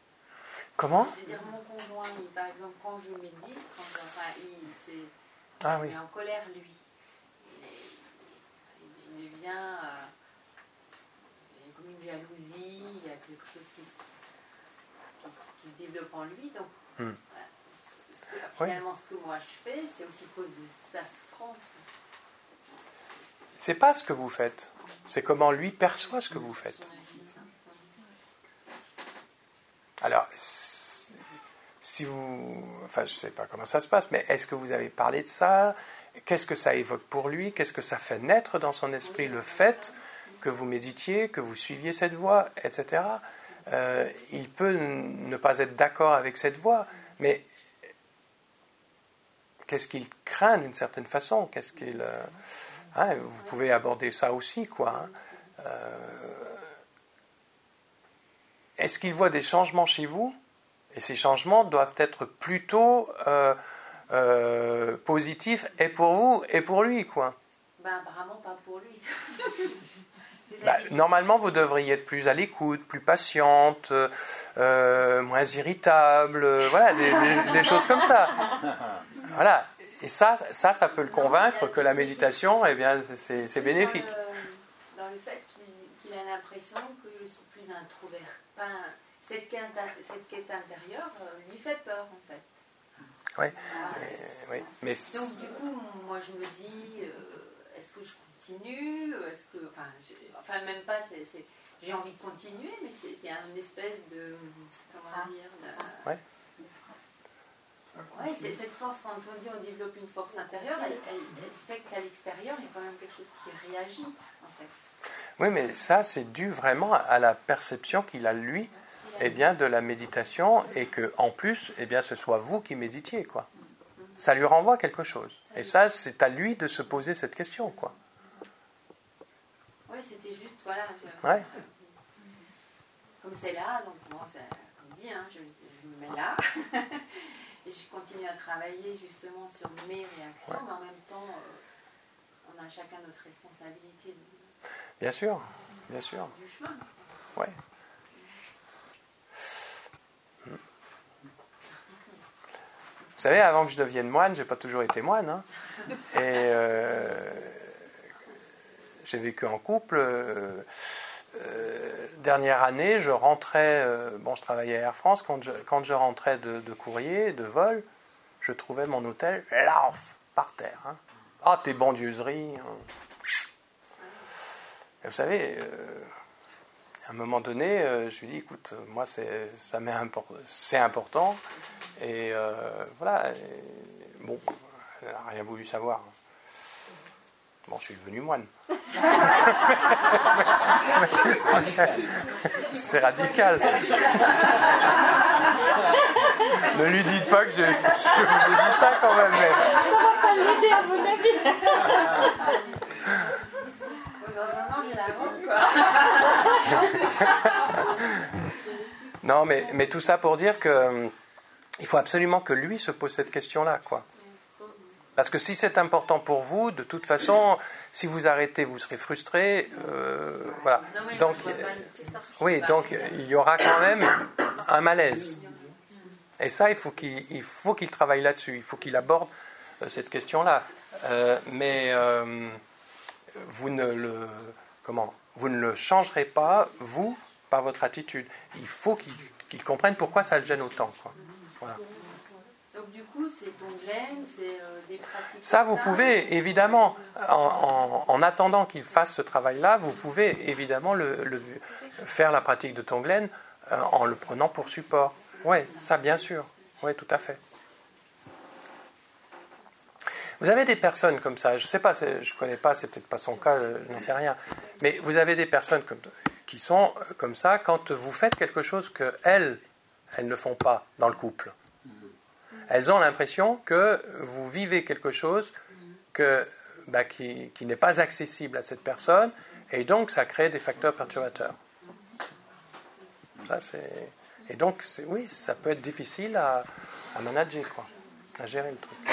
C'est-à-dire mon conjoint, il, par exemple, quand je médite, quand enfin, il, c'est, ah, il oui. est en colère, lui. Il, est, il, il devient euh, il y a comme une jalousie, il y a quelque chose qui, qui, qui se développe en lui. Donc, hmm. voilà, ce, ce que, finalement, oui. Ce que moi je fais, c'est aussi cause de sa souffrance. C'est pas ce que vous faites, c'est comment lui perçoit ce que vous faites. Alors, si vous... Enfin, je ne sais pas comment ça se passe, mais est-ce que vous avez parlé de ça ? Qu'est-ce que ça évoque pour lui ? Qu'est-ce que ça fait naître dans son esprit, le fait que vous méditiez, que vous suiviez cette voie, et cetera. Euh, il peut ne pas être d'accord avec cette voie, mais qu'est-ce qu'il craint d'une certaine façon ? Qu'est-ce qu'il... Euh... Hein, vous pouvez aborder ça aussi, quoi. Hein. Euh, est-ce qu'il voit des changements chez vous? Et ces changements doivent être plutôt euh, euh, positifs et pour vous et pour lui, quoi. Ben, apparemment pas pour lui. Bah, normalement, vous devriez être plus à l'écoute, plus patiente, euh, moins irritable, euh, voilà, des, des, des choses comme ça. Voilà. Et ça, ça, ça peut le convaincre que la méditation, eh bien, c'est, c'est bénéfique. Dans le, dans le fait qu'il, qu'il a l'impression que je suis plus introvert. Enfin, cette quête, cette quête intérieure euh, lui fait peur, en fait. Oui. Voilà. Mais, oui. Mais donc, du coup, moi, je me dis, euh, est-ce que je continue? Est-ce que, enfin, enfin, même pas, c'est, c'est, j'ai envie de continuer, mais c'est, c'est une espèce de, comment dire, de, ouais. Ouais, c'est cette force, quand on dit on développe une force intérieure, elle, elle, elle fait qu'à l'extérieur, il y a quand même quelque chose qui réagit, en fait. Oui, mais ça, c'est dû vraiment à la perception qu'il a, lui, eh bien, de la méditation, et que, en plus, eh bien, ce soit vous qui méditiez, quoi. Ça lui renvoie quelque chose. Et ça, c'est à lui de se poser cette question, quoi. Oui, c'était juste, voilà. Je, ouais. Comme c'est là, donc, bon, c'est, comme dit, hein, je, je me mets là. Et je continue à travailler justement sur mes réactions, ouais. Mais en même temps, euh, on a chacun notre responsabilité. De, bien sûr, bien sûr. Du chemin. Oui. Vous savez, avant que je devienne moine, j'ai pas toujours été moine. Hein, et euh, j'ai vécu en couple. Euh, Euh, dernière année, je rentrais, euh, bon, je travaillais à Air France, quand je, quand je rentrais de, de courrier, de vol, je trouvais mon hôtel, laf, par terre. Hein. Ah, tes bandieuseries. Hein. Et vous savez, euh, à un moment donné, euh, je lui dis, écoute, moi, c'est, ça m'est import- c'est important. Et euh, voilà. Et, bon, elle n'a rien voulu savoir. Bon, je suis devenu moine. C'est radical. Ne lui dites pas que je, je vous ai dit ça quand même. Mais... Ça va pas l'aider à mon avis. Dans un an, je la Non, mais, mais tout ça pour dire que il faut absolument que lui se pose cette question-là, quoi. Parce que si c'est important pour vous, de toute façon, si vous arrêtez, vous serez frustré. Euh, voilà. Donc, oui, donc il y aura quand même un malaise. Et ça, il faut qu'il, il faut qu'il travaille là-dessus. Il faut qu'il aborde euh, cette question-là. Euh, mais euh, vous ne le, comment, vous ne le changerez pas, vous, par votre attitude. Il faut qu'il, qu'il comprenne pourquoi ça le gêne autant, quoi. Voilà. Donc du coup, c'est ton glen, c'est euh, des pratiques... Ça, vous pouvez, évidemment, en, en, en attendant qu'il fasse ce travail-là, vous pouvez évidemment le, le, faire la pratique de Tonglen euh, en le prenant pour support. Oui, ça, bien sûr. Oui, tout à fait. Vous avez des personnes comme ça, je ne sais pas, je ne connais pas, c'est peut-être pas son cas, je n'en sais rien, mais vous avez des personnes comme, qui sont comme ça quand vous faites quelque chose qu'elles, elles ne font pas dans le couple. Elles ont l'impression que vous vivez quelque chose que, bah, qui, qui n'est pas accessible à cette personne, et donc ça crée des facteurs perturbateurs. Ça, c'est... Et donc, c'est... oui, ça peut être difficile à, à manager, quoi, à gérer le truc.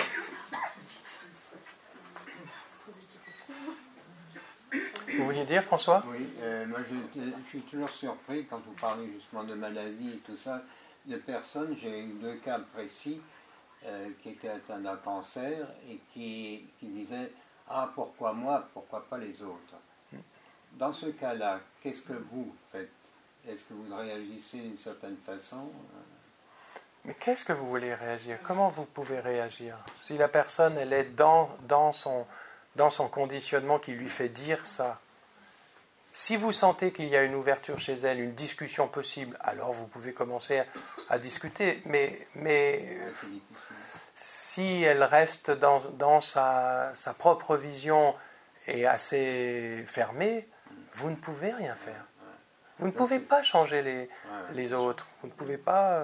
Vous vouliez dire, François ? Oui, euh, moi je, je suis toujours surpris quand vous parlez justement de maladie et tout ça, de personnes, j'ai eu deux cas précis, Euh, qui était atteint d'un cancer et qui, qui disait « Ah, pourquoi moi, pourquoi pas les autres ?» Dans ce cas-là, qu'est-ce que vous faites? Est-ce que vous réagissez d'une certaine façon? Mais qu'est-ce que vous voulez réagir? Comment vous pouvez réagir? Si la personne, elle est dans, dans, son, dans son conditionnement qui lui fait dire ça, si vous sentez qu'il y a une ouverture chez elle, une discussion possible, alors vous pouvez commencer à, à discuter. Mais, mais si elle reste dans, dans sa, sa propre vision et assez fermée, vous ne pouvez rien faire. Vous ne pouvez pas changer les, les autres. Vous ne pouvez pas...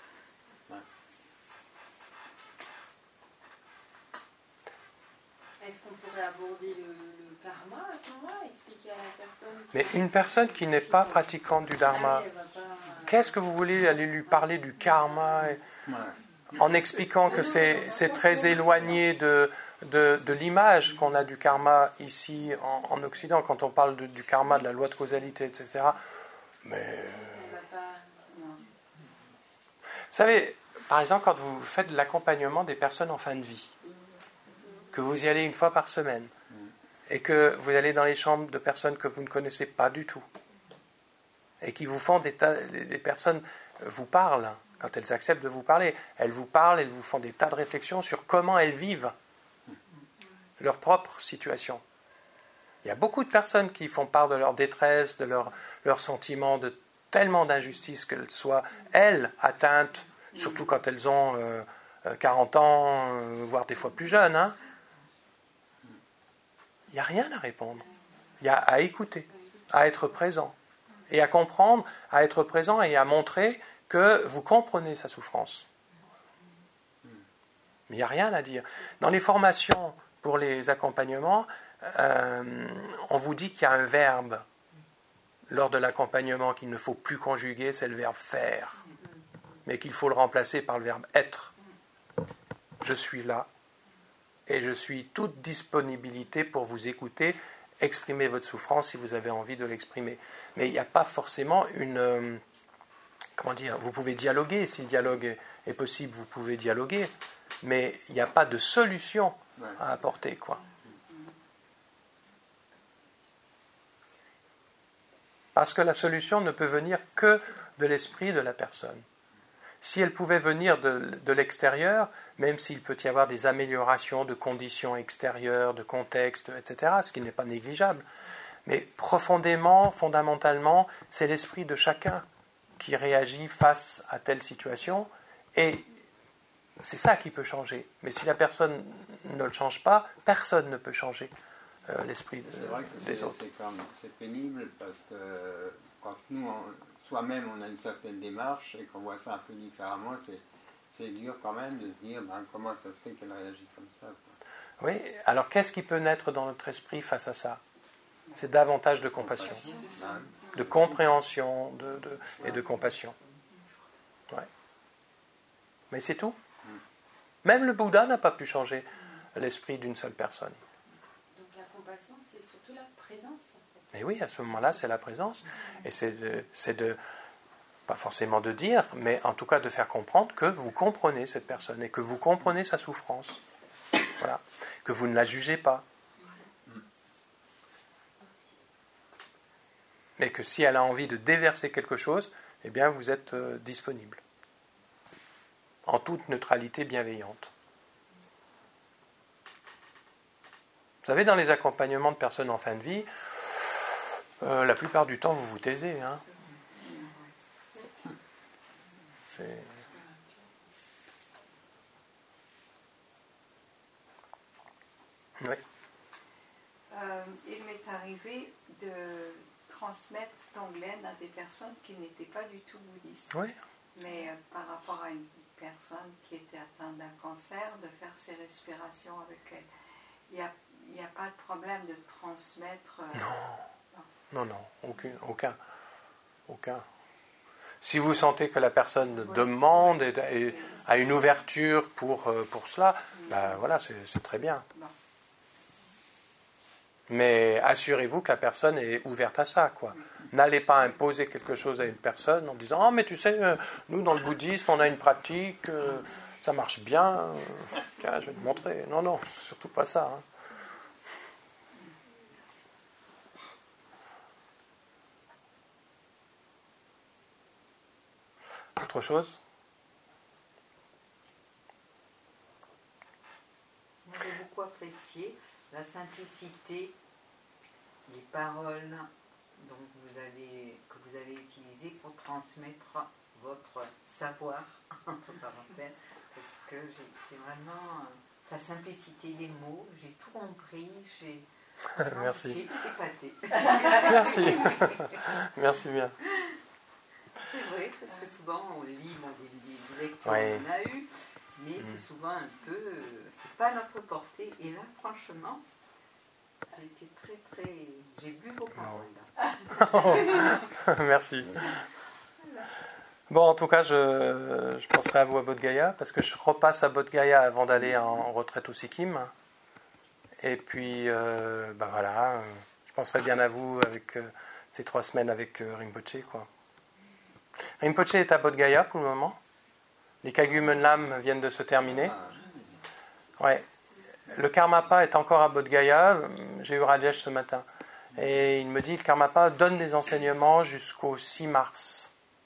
Est-ce qu'on pourrait aborder le, le karma à ce moment-là, expliquer à la personne... Mais une personne qui n'est pas pratiquante du dharma, qu'est-ce que vous voulez aller lui parler du karma et, en expliquant que c'est, c'est très éloigné de, de, de l'image qu'on a du karma ici en, en Occident, quand on parle de, du karma, de la loi de causalité, et cetera. Mais... Vous savez, par exemple, quand vous faites de l'accompagnement des personnes en fin de vie, que vous y allez une fois par semaine, et que vous allez dans les chambres de personnes que vous ne connaissez pas du tout, et qui vous font des tas, les personnes vous parlent, quand elles acceptent de vous parler, elles vous parlent, elles vous font des tas de réflexions sur comment elles vivent leur propre situation. Il y a beaucoup de personnes qui font part de leur détresse, de leur, leur sentiment de tellement d'injustice qu'elles soient, elles, atteintes, surtout quand elles ont euh, quarante ans, euh, voire des fois plus jeunes. Hein. Il n'y a rien à répondre. Il y a à écouter, à être présent, et à comprendre, à être présent et à montrer que vous comprenez sa souffrance. Mais il n'y a rien à dire. Dans les formations pour les accompagnements, euh, on vous dit qu'il y a un verbe lors de l'accompagnement qu'il ne faut plus conjuguer, c'est le verbe faire, mais qu'il faut le remplacer par le verbe être. Je suis là et je suis toute disponibilité pour vous écouter, exprimer votre souffrance si vous avez envie de l'exprimer. Mais il n'y a pas forcément une... Euh, comment dire, vous pouvez dialoguer, si le dialogue est, est possible, vous pouvez dialoguer, mais il n'y a pas de solution à apporter, quoi. Parce que la solution ne peut venir que de l'esprit de la personne. Si elle pouvait venir de, de l'extérieur, même s'il peut y avoir des améliorations de conditions extérieures, de contexte, et cetera, ce qui n'est pas négligeable, mais profondément, fondamentalement, c'est l'esprit de chacun qui réagit face à telle situation, et c'est ça qui peut changer. Mais si la personne ne le change pas, personne ne peut changer euh, l'esprit de, c'est vrai que des c'est, autres. C'est, quand même, c'est pénible, parce que quand nous, on, soi-même, on a une certaine démarche, et qu'on voit ça un peu différemment, c'est, c'est dur quand même de se dire ben, comment ça se fait qu'elle réagit comme ça, quoi. Oui, alors qu'est-ce qui peut naître dans notre esprit face à ça ? C'est davantage de compassion, de compréhension de, de, et de compassion. Ouais. Mais c'est tout. Même le Bouddha n'a pas pu changer l'esprit d'une seule personne. Donc la compassion, c'est surtout la présence, en fait. Mais oui, à ce moment-là, c'est la présence. Et c'est de, c'est de, pas forcément de dire, mais en tout cas de faire comprendre que vous comprenez cette personne et que vous comprenez sa souffrance. Voilà. Que vous ne la jugez pas. Mais que si elle a envie de déverser quelque chose, eh bien vous êtes euh, disponible. En toute neutralité bienveillante. Vous savez, dans les accompagnements de personnes en fin de vie, euh, la plupart du temps, vous vous taisez. Hein. C'est... Oui. Euh, il m'est arrivé de transmettre Tonglen à des personnes qui n'étaient pas du tout bouddhistes. Oui. Mais euh, par rapport à une personne qui était atteinte d'un cancer, de faire ses respirations avec elle. Il n'y a, il y a pas de problème de transmettre... Euh, non. non, non, aucun, aucun, aucun. Si vous sentez que la personne oui. demande et, et a une ouverture pour, pour cela, oui. ben voilà, c'est, c'est très bien. Bon. Mais assurez-vous que la personne est ouverte à ça, quoi. Oui. N'allez pas imposer quelque chose à une personne en disant « Ah, mais tu sais, nous, dans le bouddhisme, on a une pratique, euh, ça marche bien, euh, tiens, je vais te montrer. » Non, non, surtout pas ça. Hein. Autre chose ? J'ai beaucoup apprécié la simplicité des paroles donc vous avez, que vous avez utilisées pour transmettre votre savoir, entre parenthèses, parce que j'ai, c'est vraiment euh, la simplicité des mots, j'ai tout compris, j'ai Merci. épaté. Merci. Merci bien. C'est vrai, parce que souvent on lit bon, des, des lectures oui. qu'on a eues, mais mm. c'est souvent un peu, euh, c'est pas à notre portée, et là franchement, j'ai été très très, j'ai bu vos paroles là. Oh. Merci. Bon, en tout cas, je, je penserai à vous à Bodh Gaya, parce que je repasse à Bodh Gaya avant d'aller en retraite au Sikkim. Et puis, euh, ben voilà, je penserai bien à vous avec euh, ces trois semaines avec euh, Rinpoche, quoi. Rinpoche est à Bodh Gaya pour le moment. Les Kagyu Menlam viennent de se terminer. Ouais. Le Karmapa est encore à Bodh Gaya. J'ai eu Rajesh ce matin. Et il me dit que le Karmapa donne des enseignements jusqu'au six mars.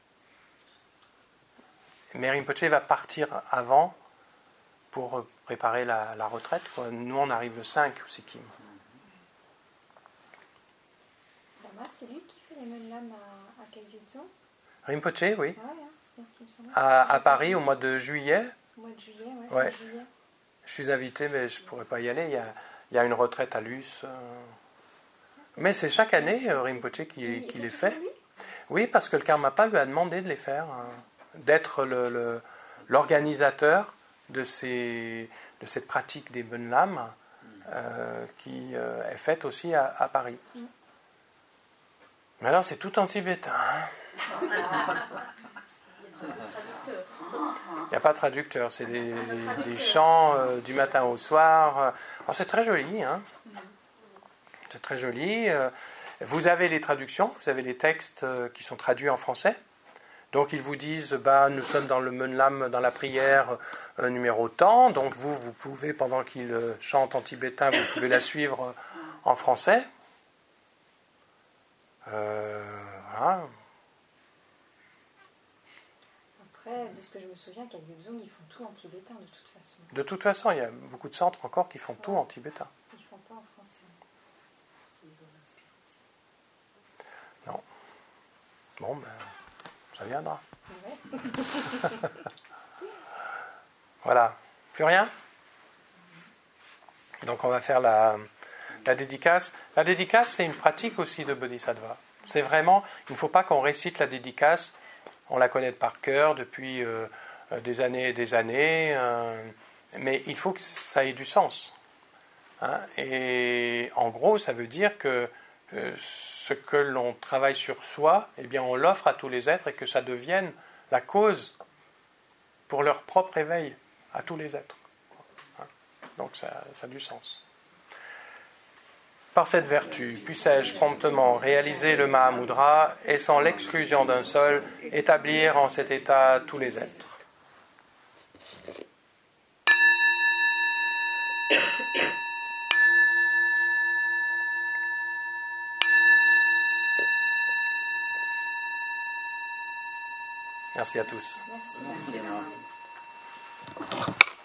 Mais Rinpoche va partir avant pour préparer la, la retraite, quoi. Nous, on arrive le cinq au Sikkim. Dharma, c'est lui qui fait les Menlam à, à Kagyu-Dzong. Rinpoche, oui. Ouais, hein, c'est bien ce qui me semble. À, à Paris, au mois de juillet. Au mois de juillet, ouais. Ouais. Juillet. Je suis invité, mais je ne pourrais pas y aller. Il y a, il y a une retraite à Luce. Euh... Mais c'est chaque année euh, Rinpoche qui, qui les fait. Oui, parce que le Karmapa lui a demandé de les faire, hein, d'être le, le, l'organisateur de, ces, de cette pratique des Menlam euh, qui euh, est faite aussi à, à Paris. Mm. Mais alors, c'est tout en tibétain. Hein. Il n'y a pas de traducteur, c'est des, des, des chants euh, du matin au soir. Alors, c'est très joli, hein. C'est très joli. Vous avez les traductions, vous avez les textes qui sont traduits en français. Donc ils vous disent, bah, nous sommes dans le Menlam, dans la prière euh, numéro tant. Donc vous, vous pouvez, pendant qu'ils chantent en tibétain, vous pouvez la suivre en français. Euh, voilà. Après, de ce que je me souviens, Kagyu-Dzong, ils font tout en tibétain de toute façon. De toute façon, il y a beaucoup de centres encore qui font ouais. tout en tibétain. Ils font pas en français. Non. Bon, ben, ça viendra. Ouais. Voilà. Plus rien ? Donc on va faire la, la dédicace. La dédicace, c'est une pratique aussi de Bodhisattva. C'est vraiment, il ne faut pas qu'on récite la dédicace, on la connaît par cœur depuis euh, des années et des années, euh, mais il faut que ça ait du sens. Hein, et en gros, ça veut dire que euh, ce que l'on travaille sur soi, eh bien, on l'offre à tous les êtres et que ça devienne la cause pour leur propre éveil à tous les êtres. Hein, donc ça, ça a du sens. Par cette vertu, puissais-je promptement réaliser le Mahamudra et sans l'exclusion d'un seul, établir en cet état tous les êtres. Merci à tous. Merci. Merci.